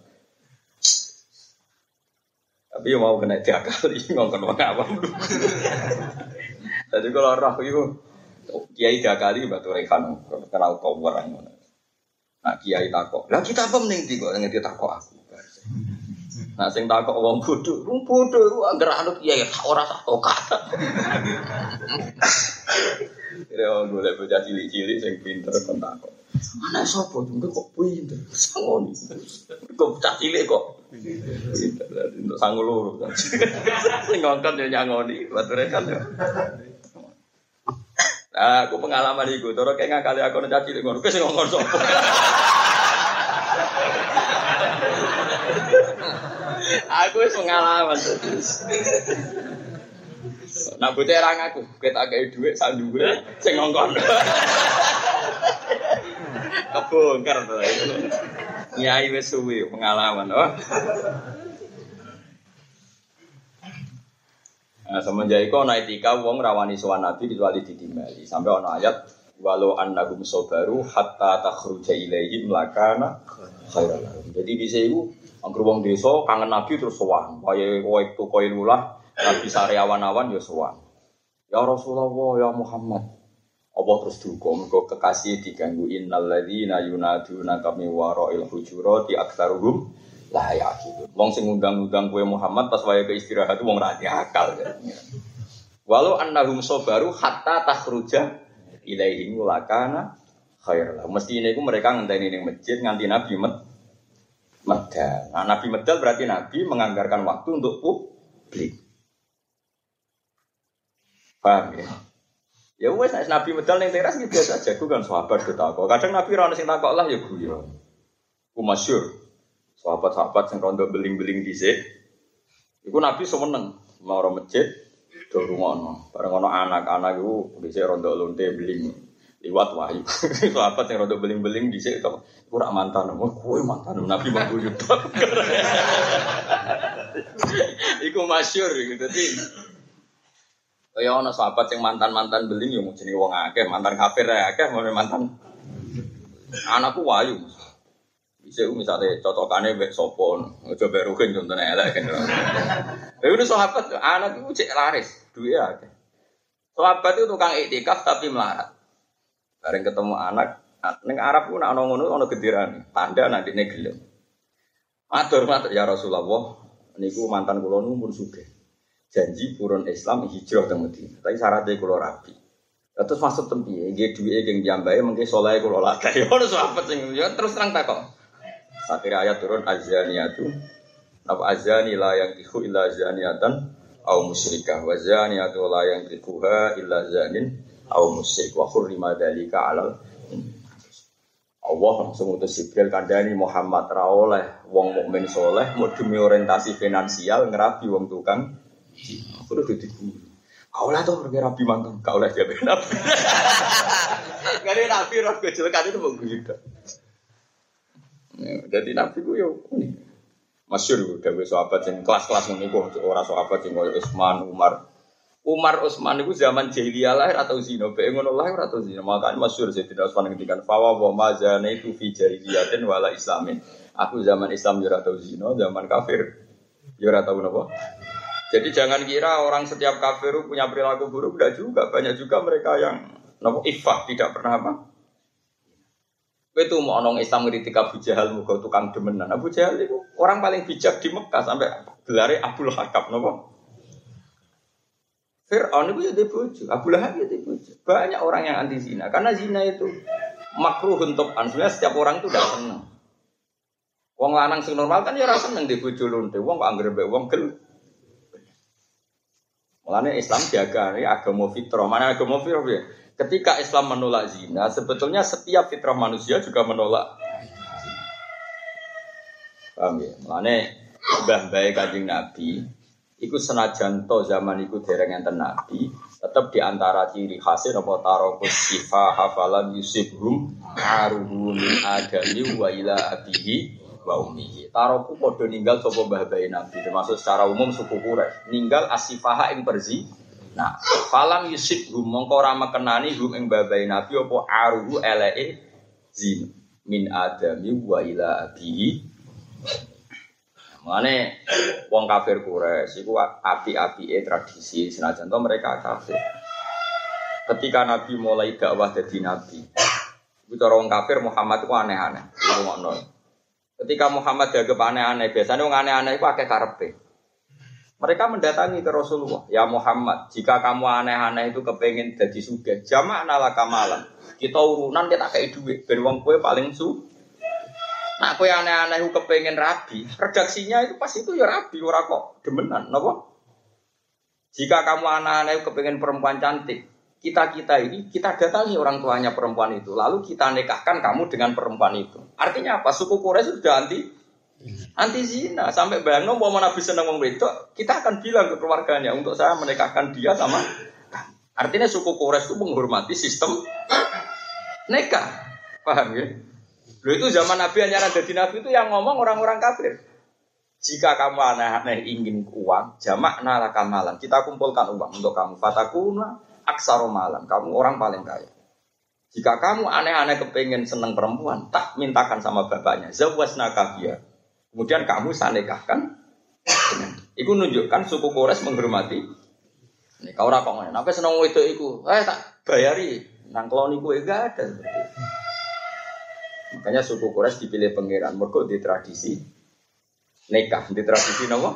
A: Tapi mau kena diakali ngongkon wong awam. Jadi kalau roh iku kiai diakali batu rekan kenal kau orang ngono. Nah kiai takok. Lah kita apa mending ndi kok ngerti takok aku. Nah sing takok wong bodho, wong bodho iku anggere anut kiai ora sak kata. Kira golek bocah cilik-cilik sing pinter kon takok. Anak sapa jengke kok pinter? Sangoni. Kok bocah cilik kok pinter. Untuk sangu loro. Sing ngongkon yo nyangoni, bature kan yo. Nah, aku pengalaman iku, cara kek ngakali aku nek cilik ngono, wis ngongkon sapa. Aku wis pengalaman terus. Nak bote ra ngaku, ketak gawe dhuwit sak dhuwure sing ngongkon. Kebongkar to. Nyai wis suwi pengalaman, oh. Nah, semenjak iku ana etika wong rawani sowan Nabi kecuali ditimbali. Sampai ana ayat walau annahum sabaru hatta takhruja ilaihim lakana khairan. Jadi dise iku angger wong desa kangen Nabi terus sowan. Kaya kowe tukoe lulah Nabi sariawan-awan ya sowan. Ya Rasulullah ya Muhammad. Apa terus duka mergo kekasih diganggu innal ladzina yunaduna kami wara'il hujurati aktsaruhum la yaqilun. Wong sing ngundang-undang kowe Muhammad pas wayahe istirahat wong ra akal. Walau annahum sabaru hatta takhruja ilaihim lakana khair. Mesti ini ku mereka ngenteni ning masjid nganti Nabi med medal. Nah, Nabi medal berarti Nabi menganggarkan waktu untuk publik. Paham ya? Ya wes Nabi medal ning teras iki biasa aja, ku kan sahabat ketakok. Kadang Nabi ra ono sing takok lah ya guyon. Ku masyhur. Sahabat-sahabat sing rondo beling-beling dhisik. Iku Nabi seneng mau ora masjid do rungono. Bareng ana anak-anak iku dhisik rondo lonte beling liwat wahyu. Sahabat sing rondo beling-beling dhisik kok iku ora mantan. Oh, kowe mantan Nabi mbuyut. Iku masyhur gitu. Dadi kaya ana sahabat sing mantan-mantan beling yo jenenge wong akeh, mantan kafir ae akeh, mantan anakku wahyu. Bisa misalnya cocokane mbek sapa, aja mbek Ruhin contone elek kan. Lha itu sahabat anak iku cek laris, duwe akeh. Sahabat itu tukang iktikaf tapi melarat. Bareng ketemu anak ning Arab ku nek ana ngono ana gendirane, tanda nek dene gelem. Matur matur ya Rasulullah, niku mantan kula nu pun sugih. Janji purun Islam hijrah teng Madinah. Tapi syaratnya kula rapi. Terus maksud tempiye, nggih duwike geng jambahe mengke saleh kula lagay. Ono sahabat sing ya terus terang takok. Akhirnya ayat turun azaniyatu apa azani la yang tihu illa zaniatan au musyrikah wa zaniyatu la yang tihuha illa zanin au musyrik wa hurrima dzalika alal Allah langsung utus Jibril kandhani Muhammad ra oleh wong mukmin saleh mau demi orientasi finansial ngerabi wong tukang aku udah ditipu kau lah tuh rabi mantan kau lah siapa nabi gak nabi roh kecelakaan itu mau gitu. Jadi Nabi ku yo masyhur dhewe sahabat sing kelas-kelas ngene iku ora sahabat sing koyo Utsman, Umar. Umar Utsman iku zaman jahiliyah lahir atau zina, bae ngono lahir atau zina. Makane masyhur Sayyidina Utsman ngendikan fawa wa mazana itu fi jahiliyatin wala islamin. Aku zaman Islam yo ora tau zina, zaman kafir yo ora tau napa Jadi jangan kira orang setiap kafir punya perilaku buruk, tidak juga. Banyak juga mereka yang nopo ifah, tidak pernah apa. Itu mau orang Islam ngeritik Abu Jahal muka tukang demenan. Abu Jahal itu orang paling bijak di Mekah sampai gelarnya Abdul Hakam, nopo. Fir'aun itu ya dibujuk, Abu Lahab ya dibujuk. Banyak orang yang anti zina, karena zina itu makruh untuk sebenarnya setiap orang itu tidak senang. Wong lanang sing normal kan ya ora seneng dibojo lonte, wong kok anggere mbek wong gel. Mulane Islam jaga ini agama fitrah. Mana agama fitrah ya? Ketika Islam menolak zina, sebetulnya setiap fitrah manusia juga menolak. Paham ya? Mulane mbah-mbah Kanjeng Nabi iku senajan to zaman iku dereng enten nabi, tetep di antara ciri khasnya apa tarokus sifah hafalan yusibhum aruhu min adami wa ila abihi wa ummihi. Taroku padha ninggal sapa mbah-mbah nabi, termasuk secara umum suku Quraisy, ninggal asifaha ing berzi. Nah, falam yusibhum mongko ora mekenani hum ing mbah-mbah nabi apa aruhu eleke zin min adami wa ila abihi. Mane wong kafir Quraisy iku api-apike tradisi senajan to mereka kafir. Ketika Nabi mulai dakwah dadi nabi, iku cara wong kafir Muhammad iku aneh-aneh. Iku ngono. Ketika Muhammad dianggap aneh-aneh, biasanya wong aneh-aneh iku akeh karepe. Mereka mendatangi ke Rasulullah, "Ya Muhammad, jika kamu aneh-aneh itu kepengin dadi sugih, jama'na laka malam. Kita urunan kita kei dhuwit ben wong kowe paling su Nah, kowe aneh-aneh kepengin rabi, redaksinya itu pas itu ya rabi, ora kok demenan, napa? Jika kamu aneh-aneh kepengin perempuan cantik, kita-kita ini, kita datangi orang tuanya perempuan itu, lalu kita nikahkan kamu dengan perempuan itu. Artinya apa? Suku Quraisy sudah anti anti zina. Sampai bayangno mau Nabi seneng wong wedok, kita akan bilang ke keluarganya untuk saya menikahkan dia sama. Artinya suku Quraisy itu menghormati sistem nikah. Paham ya? Loh itu zaman Nabi hanya ada di Nabi itu yang ngomong orang-orang kafir. Jika kamu aneh-aneh ingin uang, jamakna laka malam. Kita kumpulkan uang untuk kamu. Fatakuna aksaro malam. Kamu orang paling kaya. Jika kamu aneh-aneh kepengen seneng perempuan, tak mintakan sama bapaknya. Zawasna kabia. Kemudian kamu saya nikahkan. Itu menunjukkan suku Quraisy menghormati. Nih kau ora kok ngene. Nek seneng wedok iku, eh tak bayari. Nang kelon iku enggak ada. Makanya suku Quraisy dipilih pangeran mergo di tradisi nikah, di tradisi napa?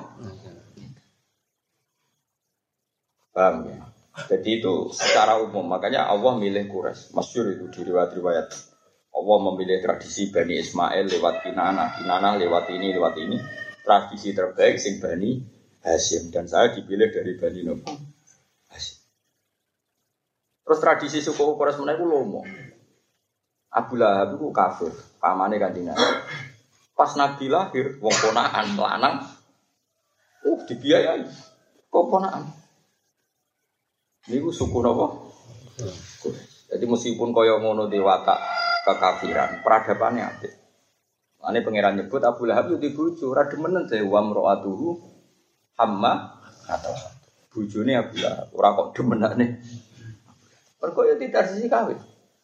A: Paham ya? Jadi itu secara umum, makanya Allah milih Quraisy. Masyhur itu di riwayat-riwayat. Allah memilih tradisi Bani Ismail lewat Kinanah, Kinanah lewat ini, lewat ini. Tradisi terbaik sing Bani Hasyim, dan saya dipilih dari Bani Nabi Hasyim. Terus tradisi suku Quraisy menawa iku lomo. Abu Lahab itu kafir, pamane Kanjeng Nabi. Pas Nabi lahir, wong ponakan lanang, uh dibiayai, kok ponakan. Niku suku napa? Jadi meskipun kaya ngono dewata kekafiran, peradabannya apik. Ane pangeran nyebut Abu Lahab itu dibojo, ora demenen se wa mraatuhu hamma atau bojone Abu Lahab, ora kok demenane. Mergo ya tidak sisi kawin.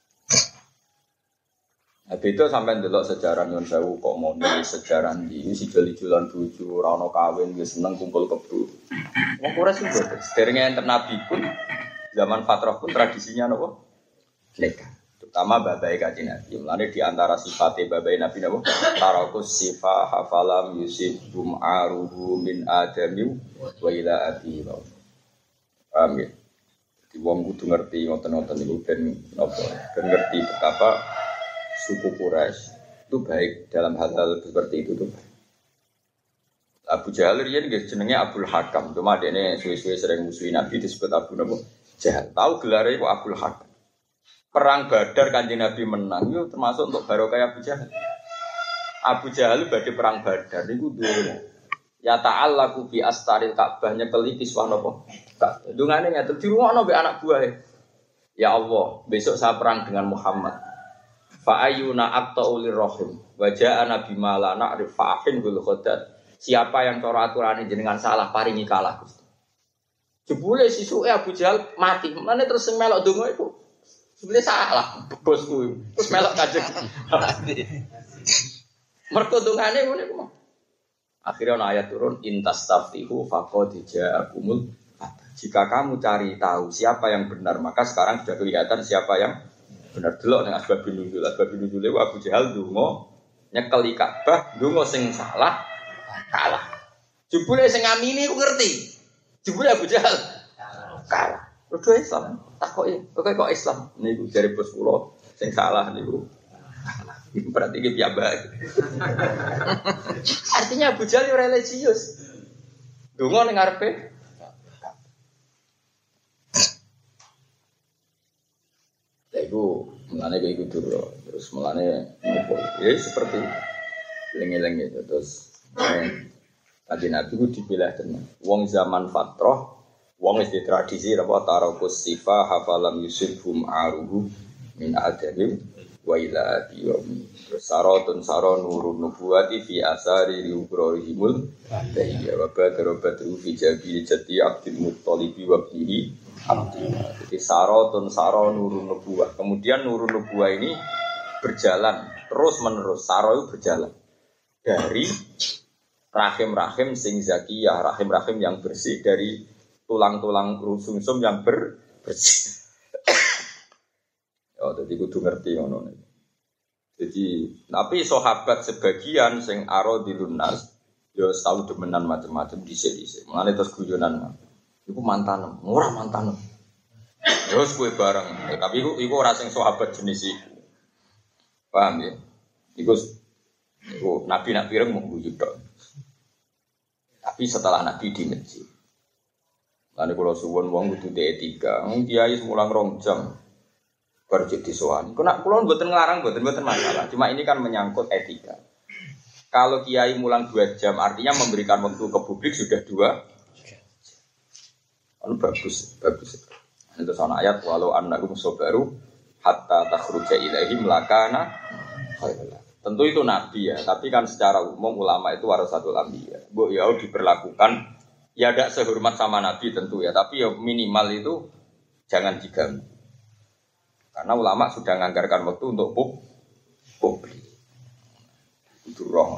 A: Nah, beda sampai ndelok sejarah Nyun Sewu kok moni sejarah iki si jeli-jelan bojo ora ono kawin wis seneng kumpul kebo. Wong Quraisy juga sederenge enten nabi pun zaman fatrah pun tradisinya napa? Nikah. Terutama babai Kanjeng Nabi. Mulane di antara sifatnya babai Nabi napa? Tarakus sifah hafalam yusibum aruhu min adami wa ila abi. Paham ya? Di wong kudu ngerti ngoten-ngoten niku ben napa? Ben ngerti betapa suku Quraisy itu baik dalam hal-hal seperti itu tuh. Abu Jahal riyen nggih jenenge Abdul Hakam, cuma dene suwe-suwe sering musuhi Nabi disebut Abu Nabi Jahal. Tahu gelare kok Abdul Hakam. Perang Badar Kanjeng Nabi menang yo termasuk untuk barokah Abu Jahal. Abu Jahal badhe perang Badar niku duwe ya ta'allaku bi astaril Ka'bah nyekeli kiswah napa? Dungane ngaten dirungokno mbek anak buahe. Ya Allah, besok saya perang dengan Muhammad. Fa ayyuna aqta'ulir rahim wa ja'a nabi mala na'rif fa'in bil khadat. Siapa yang cara aturane jenengan salah paringi kalah Gusti. Jebule sisuke Abu Jahal mati. Mane terus sing melok donga iku jebule salah bosku. Terus melok Kanjeng mati. Mergo dongane ngene iku. Akhirnya ana ayat turun intastaftihu faqad ja'akumul fatah. Jika kamu cari tahu siapa yang benar, maka sekarang sudah kelihatan siapa yang benar. Delok ning asbabun nuzul. Asbabun nuzul itu Abu Jahal ndonga nyekeli Ka'bah, ndonga sing salah kalah. Jebule sing ngamini ku ngerti. Jebule Abu Jahal kalah. Udah Islam, takoki, kok kok Islam niku jare bos kula sing salah niku. Berarti iki piyambak. Artinya Abu Jahal religius. Donga ning ngarepe. Lha iku mulane iku dulu. Terus mulane ngopo? Ya seperti lengi-lengi itu terus tadi Nabi ku dipilah tenan. Wong zaman fatrah, wong wis tradisi apa tarakus sifa hafalam yusibhum aruhu min adabim wa ila biyomi saratun saron nurun nubuwati fi asari liubrahimul bahiyya wa badara badru fi jabil jati abdul muttalibi wa bihi abdi. Jadi saratun saron nurun nubuwah. Kemudian nurun nubuwah ini berjalan terus menerus. Saro itu berjalan dari rahim-rahim sing zakiyah, rahim-rahim yang bersih, dari tulang-tulang sumsum yang ber bersih. Oh, jadi kudu ngerti ngono. Jadi, tapi sahabat sebagian sing aro di lunas, yo tahu demenan macam-macam dhisik-dhisik. Mulane terus guyonan. Iku mantan, ora mantan. Yo wis kowe bareng. Tapi iku iku ora sing sahabat jenis iku. Paham ya? Iku iku Nabi nak pireng mung guyu tok. Tapi setelah Nabi di masjid. Lan kula suwun wong kudu etika. Wong kiai mulang rong jam. Berjit disuan. Kena kulon buatan ngelarang, buatan buatan masalah. Cuma ini kan menyangkut etika. Kalau kiai mulang dua jam, artinya memberikan waktu ke publik sudah dua. Itu bagus, bagus. Itu soal ayat walau annakum sabaru hatta takhruja ilaihim lakana khairullah. Tentu itu nabi ya, tapi kan secara umum ulama itu warasatul anbiya. Bu ya diperlakukan ya tidak sehormat sama nabi tentu ya, tapi ya minimal itu jangan diganggu. Karena ulama sudah menganggarkan waktu untuk pub, publik. Itu roh.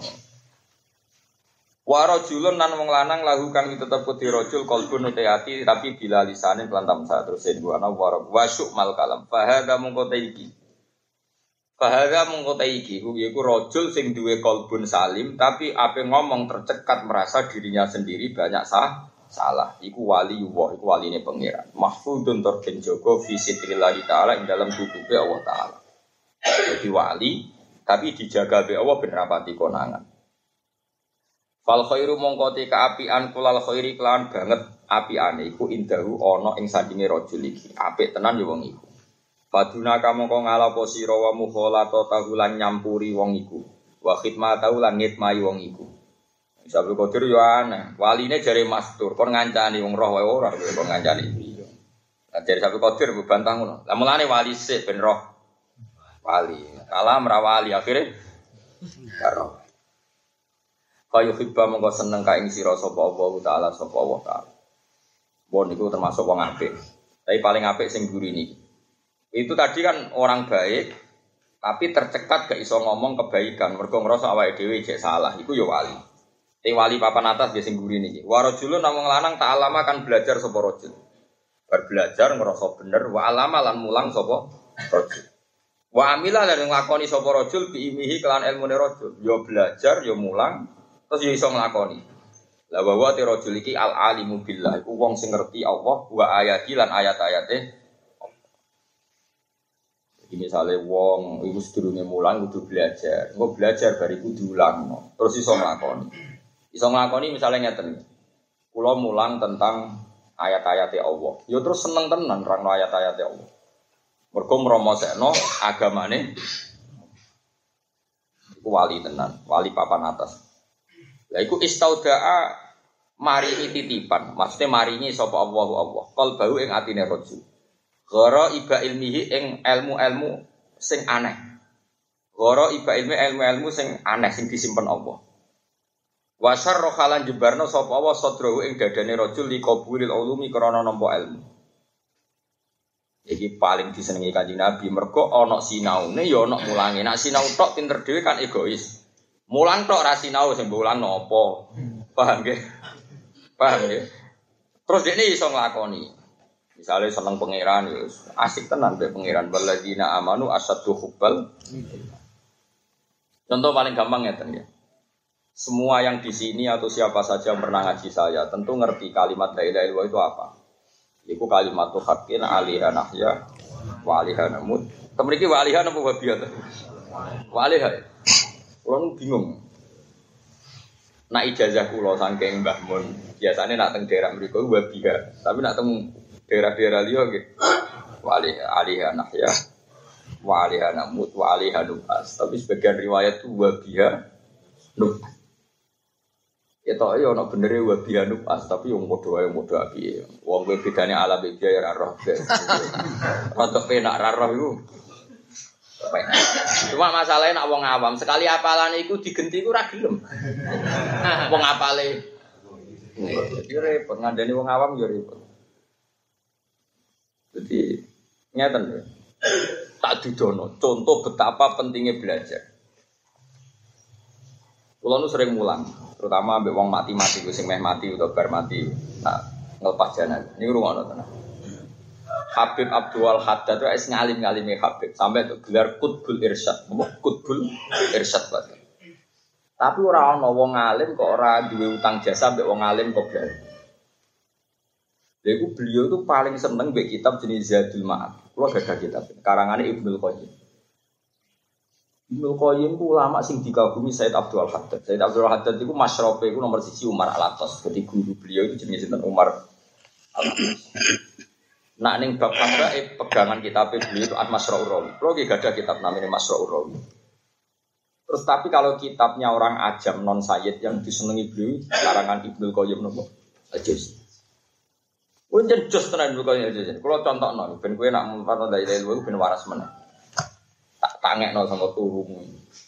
A: Warajulun nan wong lanang lahu kang tetep kudu rajul qalbun utayati tapi bila lisane kelantam sa terus en ana warag wasyuk mal kalam. Fahada mungko iki. Fahada mungko iki ku yaiku rajul sing duwe qalbun salim tapi ape ngomong tercekat merasa dirinya sendiri banyak sah. Salah, iku wali Allah, iku waline pangeran. Mahfudun terpenjogo fi sitrillahi taala ing dalam tutupe Allah taala. Jadi wali tapi dijaga be Allah ben rapati konangan. Fal khairu mongko te kaapian kulal khairi kelan banget apiane iku indahu ana ing sandinge rajul iki. Apik tenan ya wong iku. Paduna kamu kok ngalapo sira wa mukhalata tahulan nyampuri wong iku. Wa khidmatahu lan ngitmai wong iku. Sabtu Qadir yo aneh. Waline jare mastur, kon ngancani wong roh wae ora kon ngancani piye. Lah jare Sabtu Qadir bantah ngono. Lah mulane wali sik ben roh. Wali. Kalah ora wali akhire karo. Kaya hibba monggo seneng ka ing sira sapa Allah taala sapa Allah taala. Wong niku termasuk wong apik. Tapi paling apik sing guri niki. Itu tadi kan orang baik tapi tercekat gak iso ngomong kebaikan. Mergo ngrasa awake dhewe jek salah. Iku yo wali. Ting wali papan atas biasa guri niki. Warajulun namung lanang tak alama kan belajar sapa rajul. Bar belajar ngrasa bener wa alama lan mulang sapa rajul. Wa amila lan nglakoni sapa rajul bi imihi kelan ilmune rajul. Yo belajar yo mulang terus yo iso nglakoni. La wa te rajul iki al alimu billah iku wong sing ngerti Allah wa ayati lan ayat-ayate. Iki misale wong iku sedurunge mulang kudu belajar. Engko belajar bariku diulangno terus iso nglakoni. Iso nglakoni misalnya ngeten. Kula mulang tentang ayat-ayat Allah. Ya terus seneng tenan nerangno ayat-ayat Allah. Mergo mromosekno agamane iku wali tenan, wali papan atas. Lah iku istaudaa maringi titipan, maksudnya maringi sapa Allahu Allah. Qalbahu ing atine rajul. Ghara iba ilmihi ing ilmu-ilmu sing aneh. Ghara iba ilmi ilmu-ilmu sing aneh sing disimpen Allah. Wasar rohalan jebarno sapa wa sadrahu ing dadane rajul li qabulil ulumi krana nampa ilmu. Iki paling disenengi Kanjeng Nabi mergo ana sinaune ya ana mulange. Nek sinau tok pinter dhewe kan egois. Mulang tok ra sinau sing mulang napa. Paham nggih? Paham nggih? Terus dekne iso nglakoni. Misale seneng pangeran ya asik tenan mbek pangeran waladina amanu asaddu hubbal. Contoh paling gampang ngeten ya. Semua yang di sini atau siapa saja yang pernah ngaji saya tentu ngerti kalimat la ilaha illallah itu apa. Iku kalimat haqqin alaiha nahya wa alaiha namut. Temriki wa alaiha napa wabiyah? Wa alaiha. Kulo bingung. Nak ijazah kula saking Mbah Mun, biasane nak teng daerah mriku wabiyah, tapi nak teng daerah-daerah liya nggih wa alaiha nahya wa alaiha namut wa alaiha nubas. Tapi sebagian riwayat itu wabiyah nubas. Ya tok ya ana benere wa bianub as tapi wong padha wae padha api. Wong kowe bedane alam iki ya ora roh. Rodok penak ra roh iku. Cuma masalahnya nak wong awam sekali apalane iku digenti iku ora gelem. Wong apale. Yo repot ngandani wong awam yo repot. Jadi ngeten ya. Tak didono contoh betapa pentingnya belajar. Kulo nu sering mulang, terutama ambek wong mati-mati, sing meh mati utawa bar mati. Nah, ngelepas jalan. Ini rungono tenan. Habib Abdul Haddad itu wis ngalim-ngalime Habib sampai tuh gelar Qutbul Irsyad, apa Qutbul Irsyad wae. Tapi ora ana wong alim kok ora duwe utang jasa ambek wong alim kok blas. Lha iku beliau tuh paling seneng mbek kitab jenis Zadul Ma'ad. Kulo gadah kitab karangane Ibnu Qayyim. Ibnu Qayyim ku ulama sing dikagumi Said Abdul Haddad. Said Abdul Haddad itu masyrafe iku nomor siji Umar Al-Attas. Jadi guru beliau itu jenenge sinten Umar Al-Attas. Nak ning bab fakih pegangan kitab beliau itu Al-Masra'ur Rawi. Kulo iki gadah kitab namanya Masra'ur Rawi. Terus tapi kalau kitabnya orang ajam non sayyid yang disenengi beliau karangan Ibnu Qayyim nopo? Ajus. Kuwi jejos tenan Ibnu Qayyim ajus. Kulo contohno ben kowe nak mumpat dari ilmu ben waras meneh. Tak tangekno sama turumu.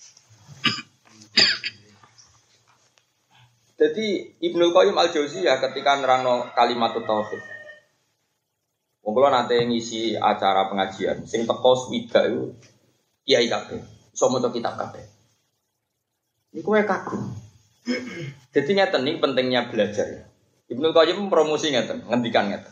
A: Jadi Ibnu Qayyim Al-Jauziyah ketika nerangno kalimat tauhid. Wong kula nate ngisi acara pengajian, sing teko swidak iku kiai kabeh. Iso maca kitab kabeh. Iku wae kagum. Jadi ngeten iki pentingnya belajar ya. Ibnu Qayyim promosi ngeten, ngendikan ngeten.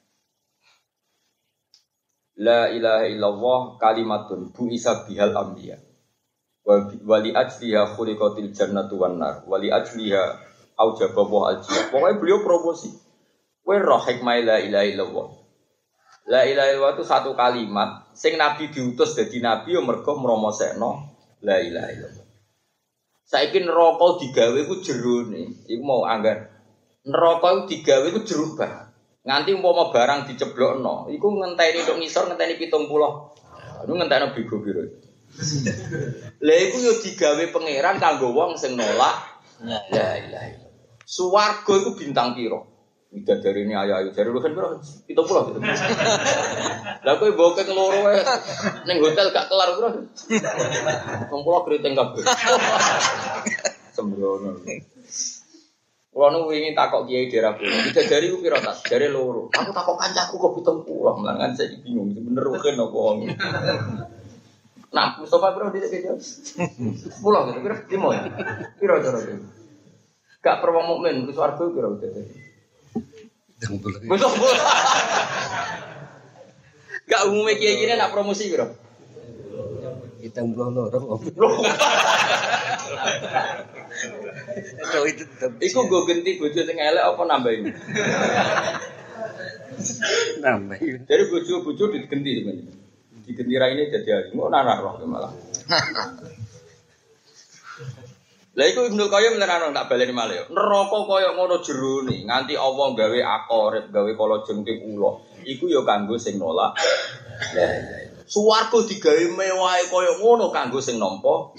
A: La ilaha illallah kalimatun bu'isa bihal anbiya wa li ajliha khuliqatil jannatu wan nar wa li ajliha aujabahu al-jihad. Pokoknya beliau promosi. Kowe roh hikmah la ilaha illallah. La ilaha illallah itu satu kalimat sing nabi diutus dadi nabi yo mergo mromosekno la ilaha illallah. Saiki neraka digawe ku jerone, iku mau anggar. Neraka iku digawe ku jero banget. Nganti umpama barang diceblokno, iku ngenteni tok ngisor ngenteni pitung puluh. Anu ngentekno bego piro. Lah iku yo digawe pangeran kanggo wong sing nolak la ilaha illallah. Swarga iku bintang piro? Widadarine ayu-ayu jare lu kan piro? pitung puluh. Lah kowe bokek loro wae ning hotel gak kelar piro? pitung puluh keriting kabeh. Sembrono. Kulo nu wingi takok kiai daerah kulo. Bidadari ku piro tas? Jare loro. Aku takok kancaku kok pitung puluh. Mlangan saiki bingung bener rugen apa wong. Nah, Mustafa piro dhisik jawab. sepuluh gitu. Piro lima ya? Piro cara iki? Gak perlu mukmin ke swarga piro bidadari? pitung puluh. Gak umume kiai-kiai nak promosi piro?
B: pitung puluh loro. Itu itu
A: iku go genti bojo sing elek apa nambahin?
B: Nambahin.
A: Dari bojo-bojo digenti sebenarnya. Digenti raine dadi hari. Kok nana roh malah. Lah iku Ibnu Qayyim nerangno tak baleni malih yo. Neraka kaya ngono jerone, nganti Allah gawe akorip, gawe kala jengking ula. Iku yo kanggo sing nolak. Lah swarga digawe mewahe kaya ngono kanggo sing nampa.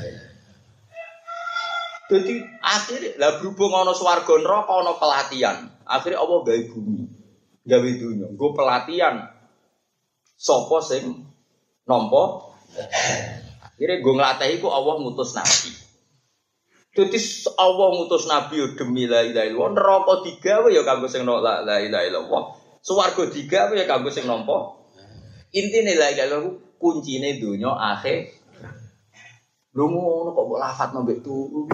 A: Jadi akhirnya lah berhubung ana swarga neraka ana pelatihan. Akhirnya Allah gawe bumi, gawe dunya, nggo pelatihan. Sapa sing nampa? Akhirnya nggo nglatih iku Allah ngutus nabi. Dadi Allah ngutus nabi yo demi la ilaha illallah. Neraka digawe ya kanggo sing la ilaha illallah. Swarga digawe ya kanggo sing nampa. Intine la ilaha illallah kuncine dunya akhir. Lho ngono kok mbok lafadzno mbek turu.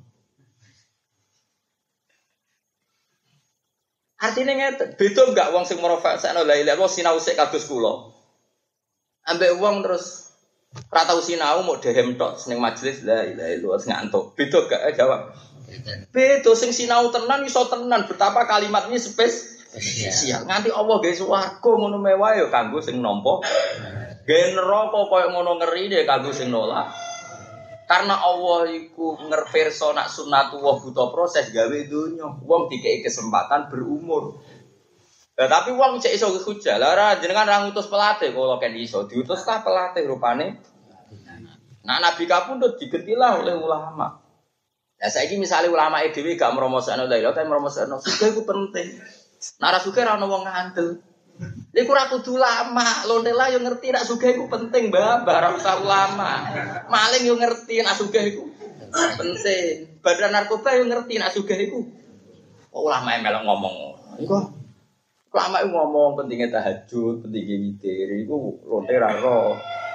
A: Artine ngeten, beda enggak wong sing merofakno la ilaha illallah sinau sik kados kula. Ambek wong terus ora tau sinau mau dehem tok ning majelis la ilaha illallah ngantuk. Beda gak eh, jawab. Beda sing sinau tenan iso tenan betapa kalimat ini spesial. Nganti Allah gawe swarga ngono mewah ya kanggo sing nampa. Gawe neraka koyo ngono ngerine kanggo sing nolak. Karena Allah iku ngerperso nak sunnatullah buta proses gawe donya. Wong dikei kesempatan berumur. Lah tapi wong cek iso hujah. Lah ora jenengan ra ngutus pelatih kula ken iso diutus ta pelatih rupane. Nah nabi kapundhut digentilah oleh ulama. Lah saiki misale ulama e dhewe gak mromosakno la ilaha tapi mromosakno sugih iku penting. Nek ora sugih ra ono wong ngandel. Iku ora kudu ulama, lonte lah yo ngerti nek sugih iku penting, Mbah, ora usah ulama. Maling yo ngerti nek sugih iku penting. Badan narkoba yo ngerti nek sugih iku. Kok ulama e melok ngomong. Iku ulama iku ngomong pentingnya tahajud, pentingnya witir, iku lonte ra ro.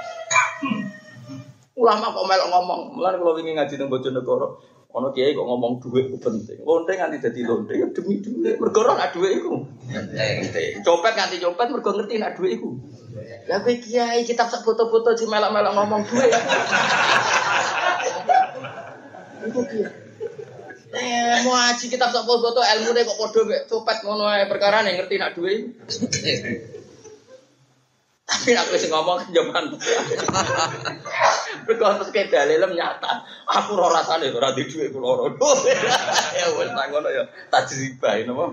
A: Ulama kok melok ngomong, mulane kula wingi ngaji nang Bojonegoro. Ono kiai kok ngomong dhuwit ku penting. Lonte nganti dadi lonte ya demi dhuwit. Mergo ora ana dhuwit iku. Penting. Copet nganti copet mergo ngerti nek dhuwit iku. Lah kowe kiai kitab sak foto-foto di melok-melok ngomong dhuwit. Iku kiai. Eh mau aji kitab sak foto-foto ilmune kok padha mek copet ngono ae perkarane ngerti nek dhuwit. Tapi aku sing ngomong jaman. Mergo terus ke dalem nyata. Aku ora rasane ora di dhuwit kula ora. Ya wis tak ngono ya tajribah napa.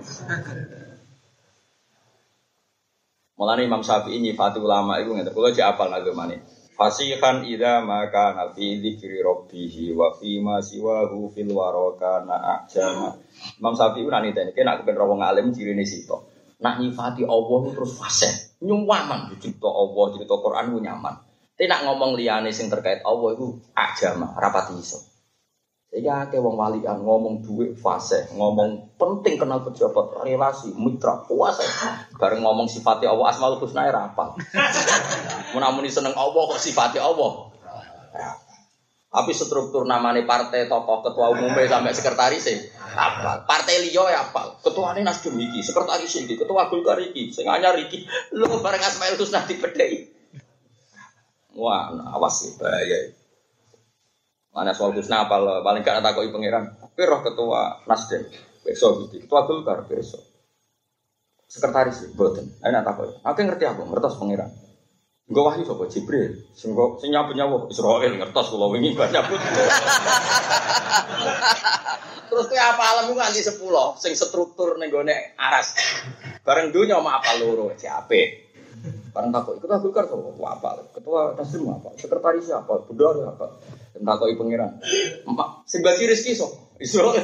A: Mulane Imam Syafi'i nyifati ulama iku ngene. Kula jek apal nagemane. Fasihan idza maka nafi dzikri rabbih wa fi ma siwahu fil waraka na ajama. Imam Syafi'i ora niteni nek kepen wong alim cirine sitok. Nak nyifati Allah terus fasih. Nyuwaman cerita Allah, cerita Quran ku nyaman. Tapi nak ngomong liyane sing terkait Allah iku ajama, rapati iso. Sehingga akeh wong walian ngomong duit fase, ngomong penting kenal pejabat, relasi, mitra, kuasa. Bareng ngomong sifati Allah Asmaul Husna ora apal. Mun seneng Allah kok sifati Allah. Tapi struktur namanya partai, tokoh, ketua umumnya sampai sekretaris sih apal. Partai liya ya apal. Ketuane Nasdem iki, sekretaris iki, ketua Golkar iki, sing anyar iki. Lho bareng Asmaul Husna dipedheki. Wah, awas sih bahaya. Mana Asmaul Husna apal paling gak takoki pangeran. Kowe roh ketua Nasdem besok iki, ketua Golkar besok. Sekretaris iki mboten. Ayo nak takoki. Aku ngerti aku, ngertos pangeran. Engko wahyu sapa Jibril, sing kok sing nyapu-nyapu Israil ngertos kula wingi banyak. Terus kuwi apa alam nganti sepuluh sing struktur ning gone aras. Bareng dunya mak apa loro C A P. Bareng takok ketua Golkar sapa apa? Ketua Nasdem apa? Sekretaris apa? Bendoro apa? Takoki pangeran. Mak sing bagi rezeki sapa? Israil.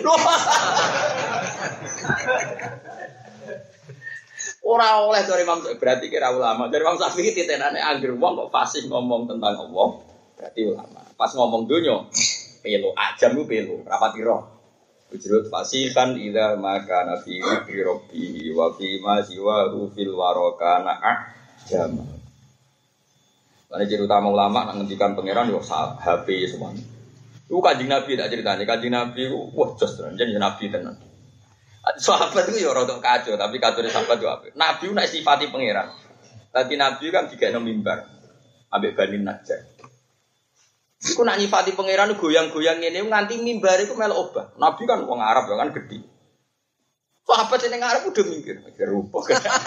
A: Ora oleh dari Imam Syafi'i berarti kira ulama. Dari Imam Syafi'i titenane anggere wong kok fasih ngomong tentang Allah, berarti ulama. Pas ngomong donya, pelo ajam ku pelo, rapati roh. Ujrut fasihan idza maka nafi fi rabbi wa fi ma siwa fil waraka na ajam. Lan iki utama ulama nang ngendikan pangeran yo H P semuanya. Iku Kanjeng Nabi tak ceritane, Kanjeng Nabi ku wah jos tenan, jeneng Nabi tenan. Sahabat itu ya rodok kacau, tapi kacau sahabat juga apa? Nabi nak sifati pangeran. Tadi Nabi kan tiga enam mimbar, ambek Bani Najjar. Iku nak nyifati pangeran goyang-goyang ini nganti mimbar itu melu obah. Nabi kan wong Arab kan gede. Sahabat yang Arab udah mikir, mikir rupa.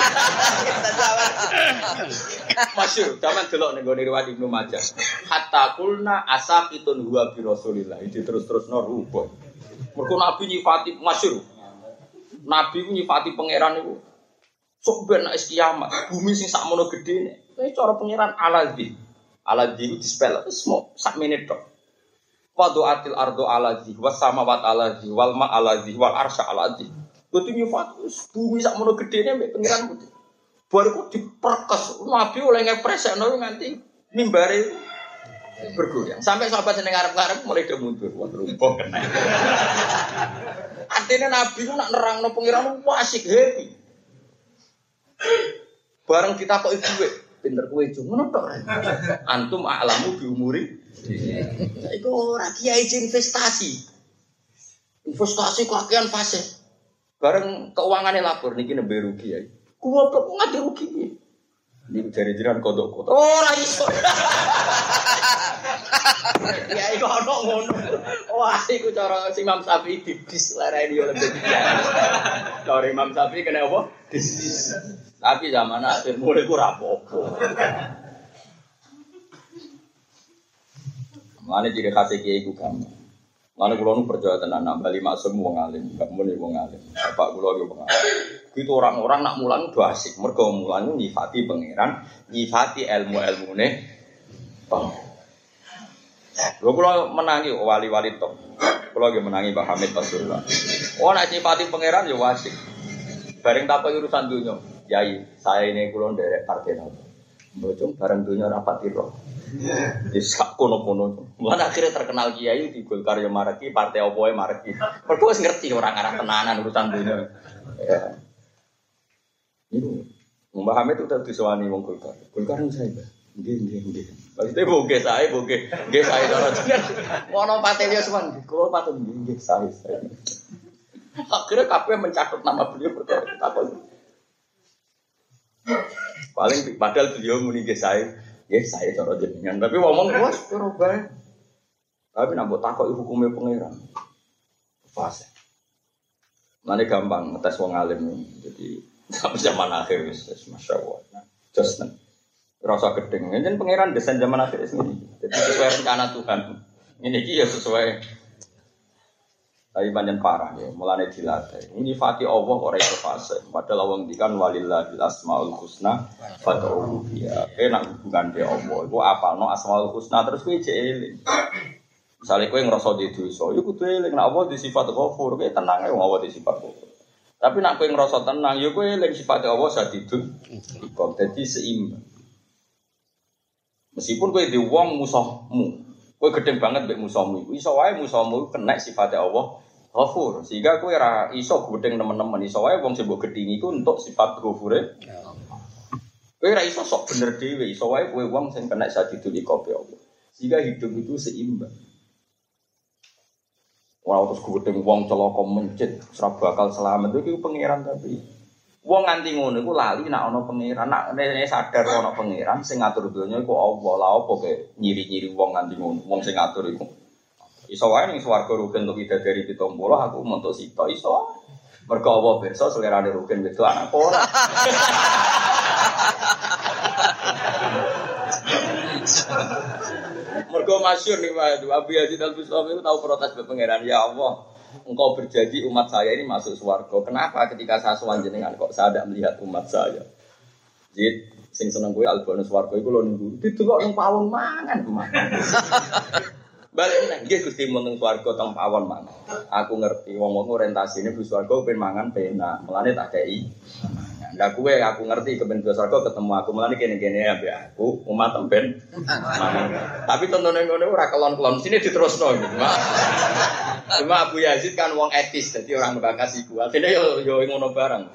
A: Masyur, zaman delok ning gone riwayat Ibnu Majah. Hatta kulna asaqitun huwa bi Rasulillah. Itu terus-terus no rupa. Mergo Nabi nyifati masyur. Nabi ku nyifati pangeran iku sok ben nek kiamat, bumi sing sakmono gedene. Kuwi cara pangeran Aladzi. Aladzi ku dispel semua sak menit tok. Wadu'atil ardu aladzi was samawat aladzi wal ma aladzi wal arsy aladzi. Kuwi nyifati bumi sakmono gedene mek pangeran putih. Baru ku diperkes. Nabi oleh ngepresekno nganti mimbare bergoyang. Sampai sahabat seneng arep-arep mulai do mundur. Wah, rumpok kena. Artinya Nabi ku nak nerangno pangeran asik happy. Bareng ditakoki dhuwit. pinter kowe jo ngono tok. Antum a'lamu bi umuri. Iku ora kiai investasi. Investasi kakean fase. Bareng keuangannya lapor niki nembe rugi ya. Goblok kok ngade rugi piye? Niku jare jiran kodok-kodok. Ora iso. Ya iku ono ngono. Wah, iku cara Imam Syafi'i dibis larani yo lebih kiai. Cara Imam Syafi'i kena apa? Dis. Tapi zaman akhir mulai ku ra apa-apa. Mane ciri khas kiai iku gampang. Mane kula nu percaya tenan nak bali maksum wong alim, gak muni wong alim. Bapak kula yo wong alim. Itu orang-orang nak mulang do asik, mergo mulang nyifati pangeran, nyifati ilmu-ilmune. Oh. Lho kula menangi wali-wali top. Kula ge menangi Pak Hamid Pasuruan. Oh nak nyifati pangeran yo asik. Bareng takok urusan dunya. Yai, saya ini kula nderek partai napa. Mbocong bareng dunya rapat iro. Wis sak kono-kono. Mana akhirnya terkenal kiai di Golkar yo mareki, partai opo ae mareki. Mergo wis ngerti orang arah tenanan urusan dunya. Ya. Itu Mbah Hamid itu tadi disewani wong Golkar. Golkar nu saya, Mbah. Nggih, nggih, nggih. Maksudnya boge sae, boge. Nggih sae cara jeneng. Ono paten yo sewan. Kulo paten nggih sae. Akhirnya kabeh mencatat nama beliau perkara takon. Paling padahal beliau muni nggih sae. Nggih sae cara jenengan. Tapi ngomong bos ora bae. Tapi nak mbok takoki hukume pangeran. Fase. Mane gampang ngetes wong alim. Jadi sampai zaman akhir wis masyaallah. Just nen. Rasa gedeng. Yen pangeran desain zaman akhir wis ngene. Jadi sesuai rencana Tuhan. Ini iki ya sesuai. Tapi pancen parah ya, mulane dilatih. Ini fati Allah ora iso fase. Padahal wong dikan walillahil asmaul husna fad'uhu biha. Enak hubungan be Allah. Iku apalno asmaul husna terus kowe jek eling. Misale kowe ngrasa di dosa, ya kudu eling nek Allah di sifat ghafur, kowe tenang ae wong Allah di sifat ghafur. Tapi nek kowe ngrasa tenang, ya kowe eling sifat Allah sadidun. Iku dadi seimbang. Meskipun kowe di wong musuhmu, kowe gedeng banget mbek musuhmu iku, iso wae musuhmu kena sifat Allah ghafur. Sehingga kowe ora iso gedeng temen-temen, iso wae wong sing mbok gedhingi iku untuk sifat ghafure. Kowe ora iso sok bener dhewe, iso wae kowe wong sing kena sadidun iku Allah. Sehingga hidup itu seimbang. Ora terus gedeng wong celaka mencit, ora bakal selamat iku pangeran tapi wong nganti ngono iku lali nek ana pangeran, nek sadar ana pangeran sing ngatur donya iku Allah. Lah opo kowe nyiri-nyiri wong nganti ngono, wong sing ngatur iku. Iso wae ning swarga rugen untuk bidadari pitung puluh aku mentuk sito iso. Mergo Allah pirsa selerane rugen wedok anak ora. Mergo masyhur nih Pak Abu Yazid Al-Bustami itu tahu protes ke pangeran, ya Allah, engkau berjanji umat saya ini masuk swarga. Kenapa ketika saya sowan jenengan kok saya tidak melihat umat saya? Zid sing seneng kowe albone swarga iku lho niku. Didelok nang pawon mangan mangan. Balik nang nggih Gusti mun nang swarga teng pawon mangan. Aku ngerti wong-wong orientasine bu swarga ben mangan penak. Mulane tak kei. Lah kowe aku ngerti kepen swarga ketemu aku mulane kene-kene ambek aku umat temben mangan. Tapi tontone ngono ora kelon-kelon sini diterusno iki. Cuma Abu Yazid kan wong etis dadi orang ngebakas iku. Akhire yo yo ngono barang.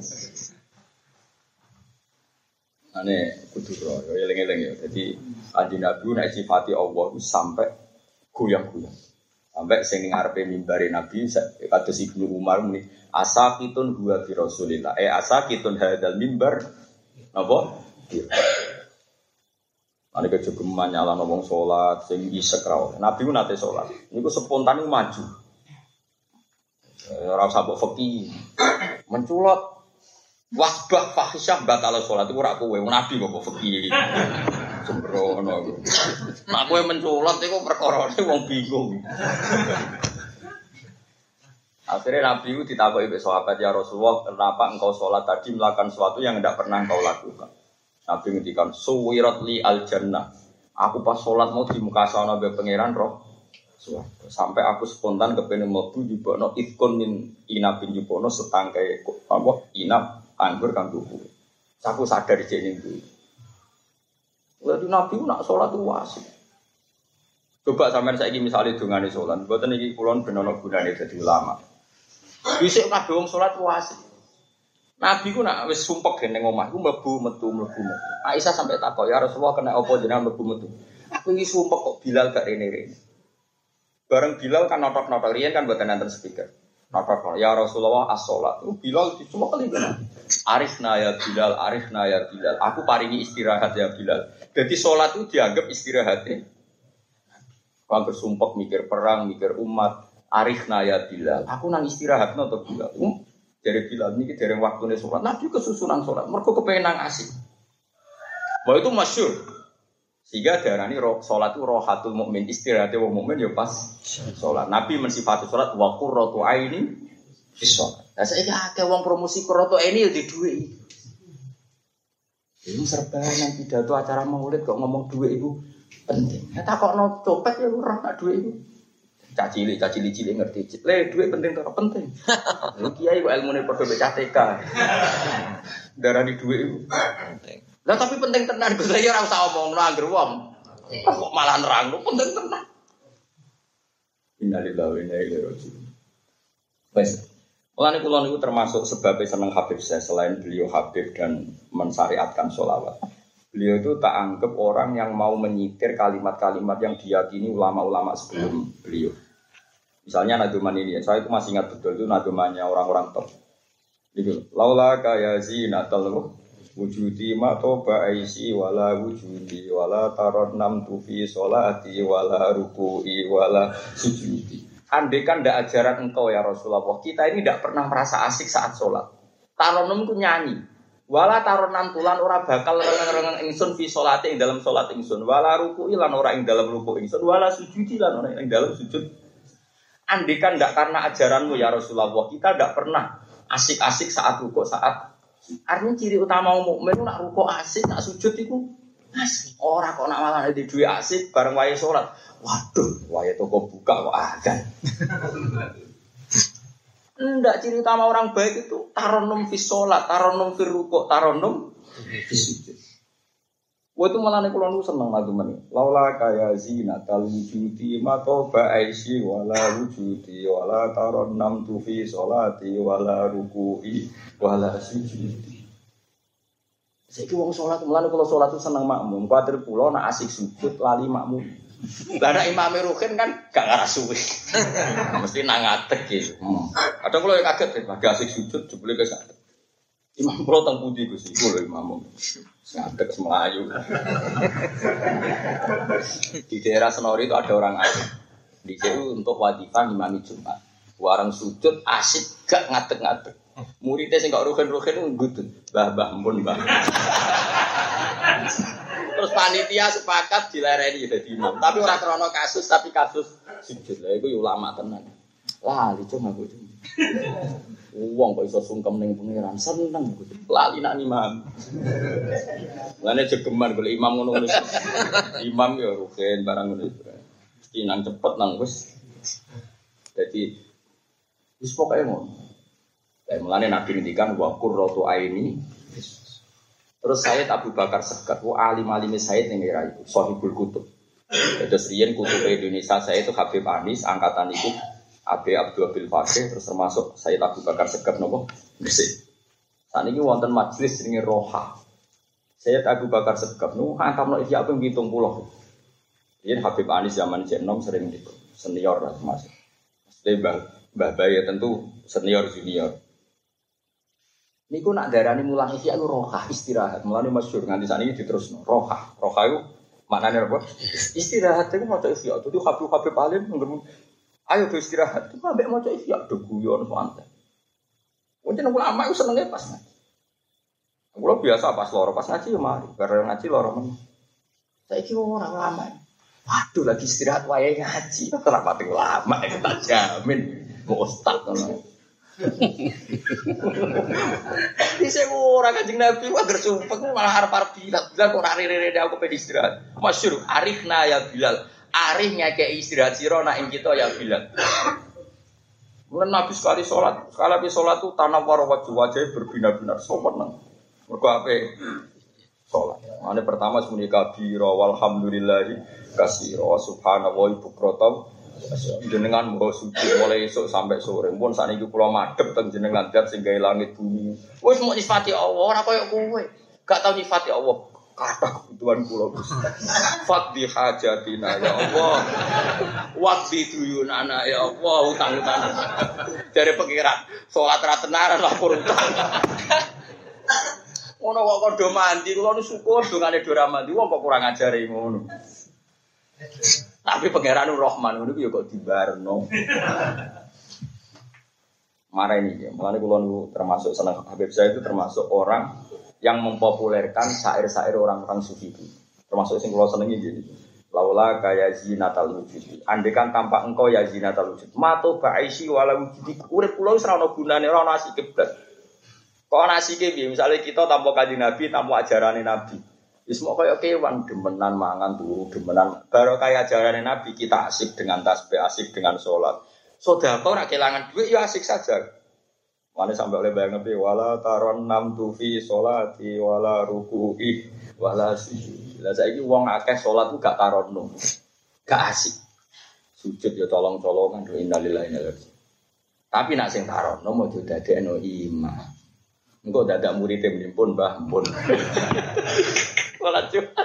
A: Ane kudu ro yo eling-eling yo. Dadi kanjeng Nabi nek sifati Allah sampai goyang-goyang. Sampai sing ning ngarepe mimbare Nabi kados Ibnu Umar muni asakitun huwa bi Rasulillah. Eh asakitun hadzal mimbar napa? Ane kejogeman nyalano wong salat sing isek ra. Nabi ku nate salat. Niku spontan maju. Ora usah mbok feki. Menculot wasbah fahisyah batal salat iku ora kowe. Nabi kok mbok feki. Sembrono iku. Nek kowe menculot iku perkarane wong bingung. Akhirnya Nabi itu ditakuti oleh sahabat, ya Rasulullah, kenapa engkau sholat tadi melakukan sesuatu yang tidak pernah engkau lakukan? Nabi ngendikan, suwirat li al jannah. Aku pas sholat mau di muka sana be pangeran roh. Sampai aku spontan kepengen mlebu jupukno ikon min inabin jupukno setangkai apa inap anggur kang tuku. Aku sadar jek ning kuwi. Lalu Nabi nak sholat itu wasik. Coba sampean saiki misale dongane sholat, mboten iki kula ben ana gunane dadi ulama. Bisik kabeh wong salat wasik. Nabi ku nak wis sumpek ning omah ku mlebu metu mlebu metu. Aisyah sampai takok, "Ya Rasulullah kena apa jenengan mlebu metu?" Aku iki sumpek kok Bilal gak rene-rene. Bareng Bilal kan notok-notok riyen kan mboten enten speaker. Notok, "Ya Rasulullah as-shalat." Ku Bilal cuma kali kan. Arifna ya Bilal, arifna ya Bilal. Aku paringi istirahat ya Bilal. Jadi salat itu dianggap istirahatnya. Kalau bersumpek mikir perang, mikir umat, arifna ya Bilal. Aku nang istirahat untuk Bilal. Um, dari Bilal ini dari waktunya sholat. Nabi kesusunan sholat. Mereka kepengen nang asik. Bahwa itu masyhur. Sehingga darani sholat itu rohatul mukmin, istirahatnya wong mukmin ya pas sholat. Nabi mensifati sholat wa qurratu aini fi sholat. Lah saiki akeh wong promosi qurratu aini ya di dhuwit. Ini serba nang pidato acara maulid kok ngomong dhuwit itu penting. Nek takokno copet ya ora nak dhuwit itu. Cacili, cacili cilik ngerti. Le dhuwit penting kok penting. Lha kiai kok ilmune padha mek K T K. Darani dhuwit itu penting. Lah tapi penting tenan Gus ya ora usah omongno anggere wong. Kok malah nerangno penting tenan. Innalillahi wa inna ilaihi raji'un. Wes. Mulane kula niku termasuk sebab seneng Habib saya selain beliau Habib dan mensyariatkan sholawat. Beliau itu tak anggap orang yang mau menyitir kalimat-kalimat yang diyakini ulama-ulama sebelum beliau. Misalnya naduman ini, saya itu masih ingat betul itu nadumannya orang-orang top. Itu, laula kaya zinatal wujudi ma toba aisi wala wujudi wala tarodnam tufi sholati wala ruku'i wala sujudi. Andai kan tidak ajaran engkau ya Rasulullah, kita ini tidak pernah merasa asik saat sholat. Tarodnam itu nyanyi. Wala taronan tulan ora bakal rengeng-rengeng ingsun fi sholati ing dalam sholat ingsun. Wala ruku'i lan ora ing dalam ruku' ingsun. Wala sujudi lan ora ing dalam sujud. Andai kan tidak karena ajaranmu ya Rasulullah, kita tidak pernah asik-asik saat ruku' saat. Artinya ciri utama mukmin nak ruku' asik, nak sujud itu asik. Ora kok nak malah di duwe asik bareng wayahe sholat. Waduh, wayahe toko buka kok adan. Enggak, ciri utama orang baik itu taronum fi sholat, taronum fi rukuk, taronum fi sujud. Wah itu malah nih kalau seneng lah teman. Laula kaya zina tal wujudi matoba aisi wala wujudi wala taronam tu fi sholati wala ruku'i wala sujudi. Saiki wong sholat malah nih kalau sholat itu seneng makmum. Kuatir pulau nak asik sujud lali makmum. Lah Imam Ruhin kan gak ngarah suwi. Mesti nang ngadeg gitu. Hmm. Kadang kalau kaget ya, lagi asik sujud jebule ke sak. Imam kula teng pundi Gus iku lho imam. Ngadeg semelayu. Di daerah Senori itu ada orang asik. Di situ untuk wadifah imami Jumat. Warang sujud asik gak ngadeg-ngadeg. Muridnya sing kok Ruhin-Ruhin ngudut. Mbah-mbah ampun mbah. Terus panitia sepakat dilereni jadi imam. Tapi ora krono kasus, tapi kasus sujud. Lah iku ulama tenan. Lali cuma aku cuma. Wong kok iso sungkem ning pangeran, seneng aku. Lali nak imam. Lane jegeman golek imam ngono wis. Imam ya rugen barang ngono. Mesti nang cepet nang wis. Jadi wis pokoke ngono. Lah mulane Nabi ngendikan wa qurratu aini. Terus Sayyid Abu Bakar Sekat, wa alim-alime Sayyid yang era itu, Sohibul Kutub. Terus riyen kutub Indonesia saya itu Habib Anis, angkatan itu Abi Abdul Abil Fakih, terus termasuk Sayyid Abu Bakar Sekat nopo Gresik. Saat ini wonten majelis jenenge Roha. Sayyid Abu Bakar Sekat nu angkamno iki apa ngitung puluh. Riyen Habib Anis zaman Jenom sering gitu, senior lah termasuk. Mesti Mbah Mbah Bayi tentu senior junior. Niku nak darani mulang iki aku roha istirahat. Mulane masyhur nganti sakniki diterusno. Roha. Roha iku maknane apa? Istirahat iku maca isya. Dadi habib-habib alim ngger ayo do istirahat. Iku ambek maca isya do guyon santai. Mungkin ulama iku senenge pas ngaji. Kulo biasa pas loro pas ngaji yo mari. Bareng ngaji loro men. Saiki ora ulama. Waduh lagi istirahat wae ngaji. Ora pati ulama iku tak jamin. Kok ustaz ngono. Bisa orang Kanjeng Nabi wah gersumpek malah harap-harap Bilal. Bilal kok rare-rare aku pengen istirahat. Masyhur arifna ya Bilal. Arif ngekek istirahat sira nak ing kita ya Bilal. Mulane Nabi sekali salat, sekali habis salat tu tanam wajah wajah berbinar-binar sopan. Mergo ape salat. Mane pertama semuanya kabira walhamdulillahi katsira wa subhanallahi bukratan Jenengan mbok suci mulai esuk sampai sore. Pun sakniki kula madhep teng jenengan zat sing gawe langit bumi. Wis mau nyifati Allah ora kaya kowe. Gak tau nyifati Allah. Kathah kebutuhan kula Gusti. Fadhi hajatina ya Allah. Waqdi duyunana ya Allah, utang-utang. Jare pengiran salat ra tenaran lapor utang. Ngono kok kondo mandi kula nu syukur dongane do ra mandi wong kok kurang ajare ngono. Tapi pangeran Rahman ngono ku ya kok dibarno. Mareni ya, mulane kula nu termasuk seneng Habib saya itu termasuk orang yang mempopulerkan syair-syair orang-orang sufi itu. Termasuk sing kula senengi gini. Laula kaya zinatal wujud. Andekan tampak engkau ya zinatal wujud. Mato ba'isi wala wujudi. Urip kula wis ora ana gunane, ora ana asike blas. Kok ana asike piye? Misale kita tanpa kanjeng Nabi, tanpa ajarane Nabi. Wis mok kaya kewan demenan mangan turu, demenan baru kaya ajarane Nabi kita asik dengan tasbih, asik dengan salat. Sedekah ora kelangan duit ya asik saja. Mane sampai oleh bayang nabi wala taron nam tufi sholati wala ruku'i wala sujud. Lah saiki wong akeh salat ku gak taronno. Gak asik. Sujud ya colong-colongan do innalillahi wa inna ilaihi. Tapi nak sing taronno mau dadekno imam. Engko dadak murid mlimpun Mbah pun. Wala Jumat.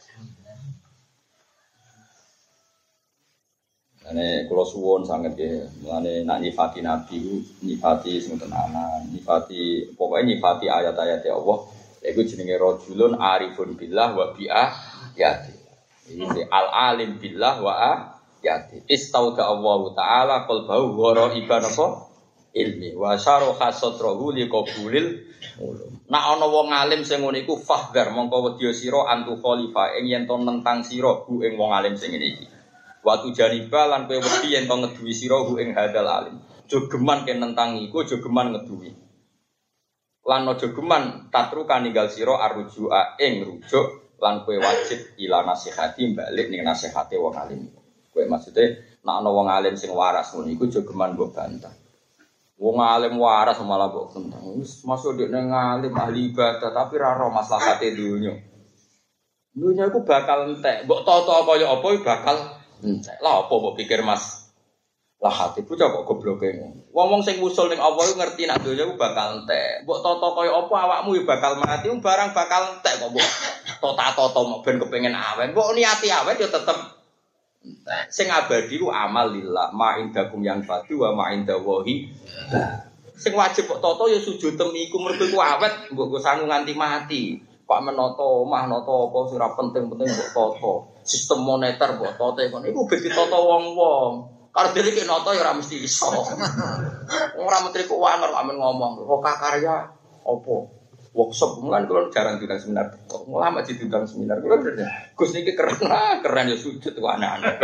A: Ane kula suwun sanget ya, mulane nak nyifati nabi ku nyifati sing tenanan, nyifati pokoke nyifati ayat-ayat Allah. Iku jenenge rajulun arifun billah wa bi'a yati. Iki al-alim billah wa yati. Istauda Allah taala qalbahu wa ra'iban apa? Ilmi wa syaraha satrahu liqabulil ulum. Nak ana wong alim sing ngene iku fahdar mongko wedya sira antu khalifah ing yen to nentang sira bu ing wong alim sing ngene iki. Watu jariba lan kowe wedi yen to ngeduwi sira hu ing hadal alim. Jogeman ken nentang iku jogeman ngeduwi. Lan aja geman tatru kaninggal sira arujua ing rujuk lan kowe wajib ila nasihati balik ning nasihate wong alim. Kowe maksude nek ana wong alim sing waras ngono iku jogeman mbok bantah. Wong alim waras malah mbok tentang. Wis masuk dekne ngalim ahli ibadah tapi ra ro maslahate donya. Donya iku bakal entek. Mbok tata kaya apa bakal entek. Lah apa mbok pikir Mas? Lah hati bocah kok gobloke ngono. Wong-wong sing usul ning Allah iku ngerti nek donya iku bakal entek. Mbok tata kaya apa awakmu ya bakal mati, barang bakal entek kok mbok tata-tata mok ben kepengin awet. Mbok niati awet ya tetep entek. Sing abadi ku amal lillah, ma indakum yang fadu wa ma indallahi. Sing wajib kok tata ya sujud temiku mergo ku awet, mbok go sangu nganti mati. Kok menata omah nata apa sing ora penting-penting mbok tata. Sistem moneter mbok tata kon iku ben ditata wong-wong. Kalau diri ki nata ya ora mesti iso. Ora menteri keuangan kok amen ngomong, kok karya apa? Workshop mulane kula jarang diundang seminar. Kok lama diundang seminar kula bener. Gus niki keren lah, keren ya sujud ku anak-anak.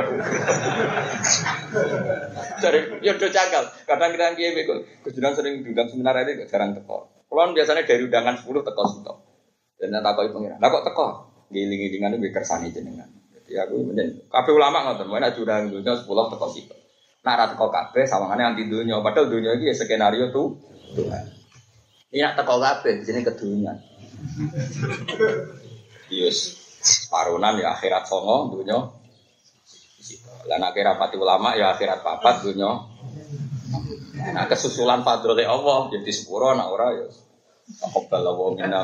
A: Dari ya do cakal. Kadang-kadang kiye kok Gus Dinan sering diundang seminar ini kok jarang teko. Kula biasanya dari undangan sepuluh teko sitok. Dan takoki pengiran. Lah kok teko? Giling-gilingan iki kersane jenengan. Ya aku menen kabeh ulama ngoten, menak diundang dunya sepuluh teko sitok. Nek ra teko kabeh sawangane anti dunya, padahal dunya iki ya skenario tuh Tuhan. Ini nak teko kabeh jenenge kedunya. Yes, parunan ya akhirat songo dunya. Lah nek rapati ulama ya akhirat papat dunya. Nah kesusulan fadhole Allah jadi sepuro nek ora ya takobal wa minna.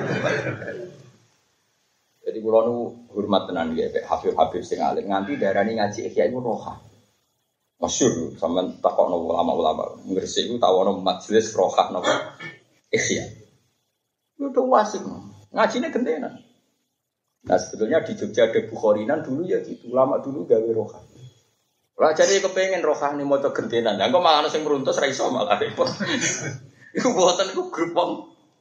A: Jadi kula nu hormat tenan nggih Pak Habib-habib sing alim nganti darani ngaji Ihya iku roha. Masyhur sampean takokno ulama-ulama. Gresik iku tau ana majelis roha napa Ihya. Itu wasik. Ngajine gentenan. Nah sebetulnya di Jogja ada Bukharinan dulu ya gitu. Ulama dulu gawe roha. Lah jadi kepengin roha ni maca gentenan. Lah kok malah ana sing meruntus ra iso malah repot. Iku boten iku grup wong.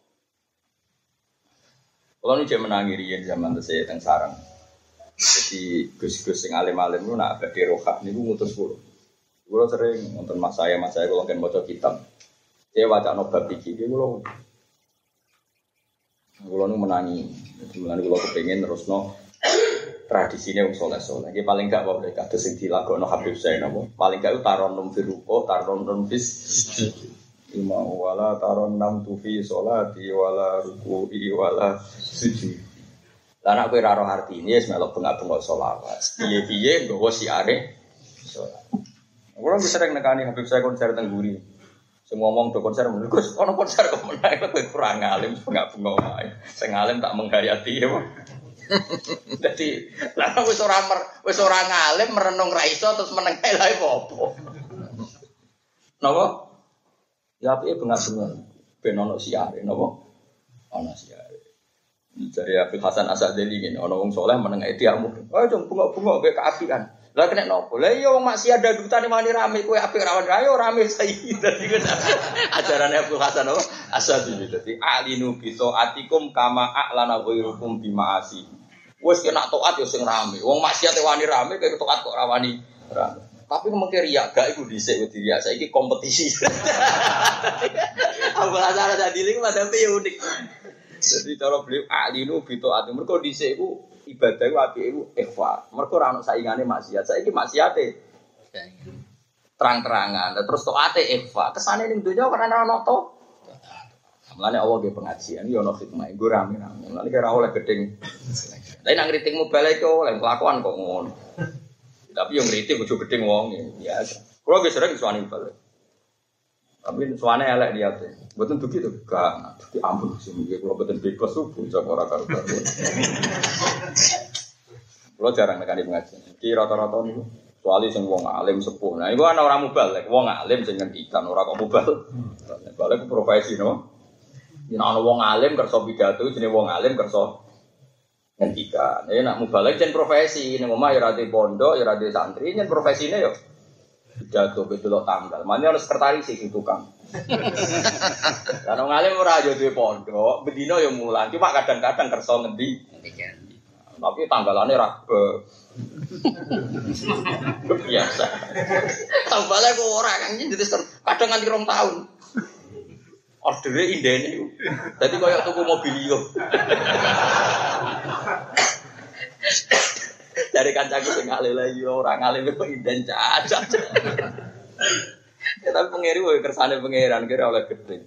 A: Kalau ni cuma menangiri yang zaman tu saya teng sarang. Jadi gus-gus yang alim-alim tu nak abadi roha ni pun ngutus pulau. Pulau sering nonton mas saya, mas saya kalau kan baca kitab. Saya baca novel fikih dia pulau. Pulau ni menangi. Jadi menangi pulau kepengen terus no tradisi ni soleh soleh. Dia paling gak bawa mereka tu sing dilakukan no Habib saya nabo. Paling gak tu taron nom firuko, taron nom fis. Ima wala taron nam tufi sholati wala ruku'i wala sujud. Lah nek kowe ora ro artine wis melok bengak-bengok selawat. Piye-piye nggawa siare sholat. Kalau sering nekani Habib saya konser tengguri, semua ngomong do konser menurut Gus, ono konser kok menaik lebih kurang alim, nggak bengok aja. Sing alim tak menghayati ya. Jadi, lalu wis ora mer, wis ora ngalim merenung ra iso terus meneng lha opo. Napa? Ya apike bengak-bengok ben ono siare napa? Ono siare. Dari Abdul Hasan Asadili ngene, ono wong saleh meneng etiamu. Oh, jong bengok-bengok ge kaapian. Lah kena nopo? Lah iya wong maksiat dadutane mani rame kowe apik rawan ra yo rame saiki. Dadi ajarane Abdul Hasan apa? Asadili dadi alinu bi taatikum kama a'lana ghairukum bi ma'asi. Wes kena taat yo sing rame. Wong maksiat wani rame kaya taat kok rawani rame. Tapi mengke riya gak iku dhisik wedi riya saiki kompetisi. Abdul Hasan Asadili ku madhape yo unik. Jadi cara beliau alinu bi taat mergo dhisik iku ibadah ku apike iku ikhfa. Mergo ora ono saingane maksiat. Saiki maksiate terang-terangan. Terus taate ikhfa. Kesane ning donya ora ono to. Mulane Allah ge pengajian yo ono hikmah. Nggo rame-rame. Mulane kira oleh gedeng. Tapi nang ngriting mubalik kok oleh kelakuan kok ngono. Tapi yo ngriting ojo gedeng wong ya. Kulo ge sering suwani mubalik. Tapi suwane elek niate. Mboten dugi to, gak. Dugi ampun sing iki kula mboten bebas subuh sak ora karo-karo. Kulo jarang nekani pengajian. Iki rata-rata niku kecuali sing wong alim sepuh. Nah, iku ana ora mubalek, wong alim sing ngendikan ora kok mubal. Balik profesi no. Yen ana wong alim kersa pidato jenenge wong alim kersa ngendikan. Ya nak mubalek jen profesi, ning omah ya ora di pondok, ya ora di santri, jen profesine yo pidato betul tanggal. Mane ana sekretaris iki tukang. Kan wong alim ora yo duwe pondok, bendina yo mulang, cuma kadang-kadang kersa ngendi. Tapi tanggalane ra biasa. Tambale kok ora kan jadi kadang nganti rong tahun. Ordere indene iku. Dadi koyo tuku mobilio. Dari kancaku sing ngalih lagi ora ngalih kok inden cacat. Ya tapi pengeri wae kersane pangeran kira oleh gede.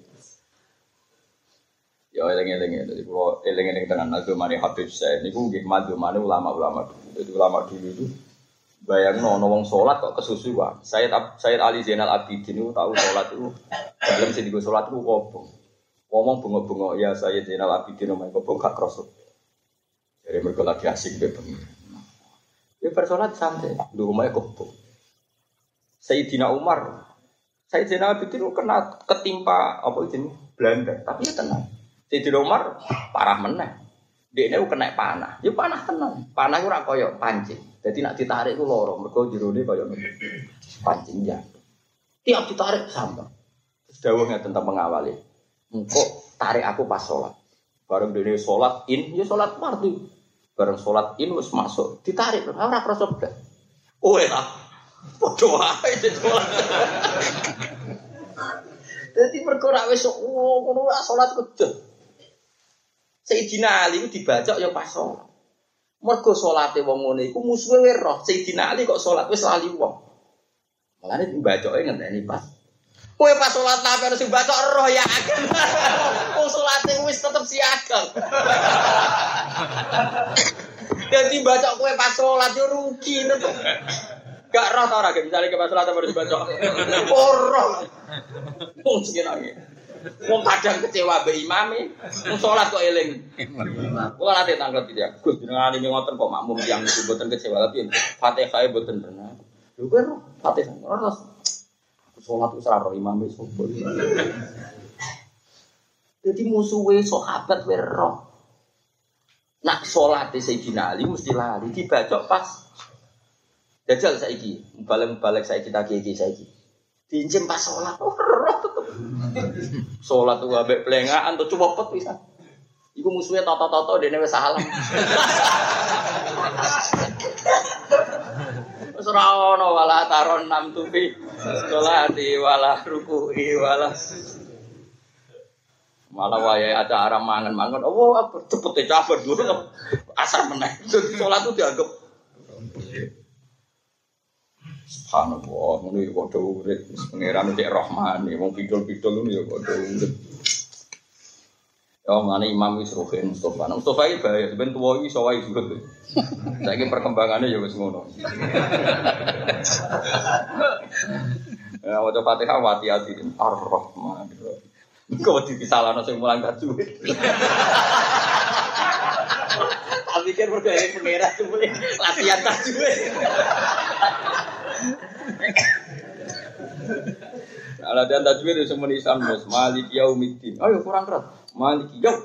A: Ya eling-eling itu, kalau eling-eling dengan nazumani Habib saya, ini gue nazumani ulama-ulama dulu. Jadi ulama dulu itu bayang no, wong sholat kok kesusuan. Sayyid Sayyid Ali Zainal Abidin itu tahu sholat itu dalam sini gue sholat itu kobong. Ngomong bunga-bunga ya Sayyid Zainal Abidin ngomong kobong gak kerosot. Jadi mereka lagi asik be pengen. Ya bersolat santai, di rumahnya kobong. Sayyidina Umar, Sayyid Zainal Abidin itu kena ketimpa apa itu Belanda, tapi ya tenang. Sayyidina Umar parah meneh. Dekne ku kena panah. Ya panah tenan. Panah ku ora kaya pancing. Dadi nek ditarik ku loro, mergo jerone kaya pancing ya. Tiap ditarik sambang. Terus dawuh ngeten tentang pengawali. Engko tarik aku pas salat. Bareng dene salat in, ya salat fardu. Bareng salat in wis masuk, ditarik ora krasa blas. Kowe ta. Padha wae salat. Dadi mergo ora wis ngono salat kedhe. Sayyidina Ali itu dibacok ya pas sholat. Mergo salate wong ngene iku musuhe wis roh. Sayyidina Ali kok salat wis lali wong. Mulane dibacoke ngenteni pas. Kowe pas salat tapi harus dibacok roh ya agen. Wong salate wis tetep siaga. Dadi bacok kowe pas salat yo rugi tetep. Gak roh ta ora ge misale ke pas salat harus dibacok. Ora. Wong sing nangis. Wong kadang kecewa mbek imame, wong salat kok eling. Kula nate tanglet iki ya. Gus jenengan ini ngoten kok makmum tiyang niku mboten kecewa tapi Fatihah e mboten bener. Lho kok Fatihah ora salat wis ora ro imame sopo. Dadi musuhe sahabat wae ro. Nak salate Sayyidina Ali mesti lali dibacok pas dajal saiki, balik-balik saiki tak iki saiki. Diincim pas salat ora tetep. Salat tuh ambek plengaan tuh cepet pisan. Iku musuhe toto-toto dene wis salam. Wis ora ono wala taron nam tufi. Salati wala ruku'i wala. Malah wayahe ada arah mangan-mangan. Oh, cepet cabar dulu asar meneh. Salat tuh dianggap subhanallah, ngono ya padha urip, pangeran cek Rahman, wong pidol-pidol ngono ya padha urip. Oh, mana Imam wis ruhin Mustafa. Nah, Mustafa iki bahaya, ben tuwa iki iso wae juga. Saiki perkembangannya ya wis ngono. Ya waca Fatihah hati-hati Ar-Rahman. Kok disalahno sing mulang tajwid. Tak pikir bergaya pengira cuma latihan tajwid. Nah, latihan tajwid itu semua nisan bos. Malik yaumiddin. Ayo kurang keras. Malik yaum.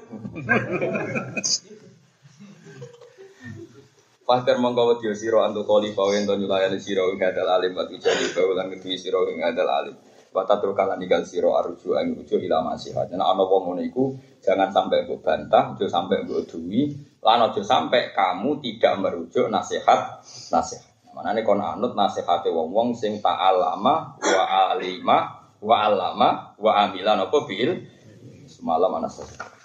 A: Fakir mongko dia siro antu koli pawen to nyulayani siro ing hadal alim wa tujali baulan kedui siro ing hadal alim. Watatul kala nigal siro arju ang rujuk ila masihat. Nek ana wong ngono iku jangan sampai mbok bantah, aja sampai mbok duwi, lan aja sampai kamu tidak merujuk nasihat nasihat. Manane kon anut nasihate wong-wong sing ta'alama wa alima wa alama wa amila napa bil semalam ana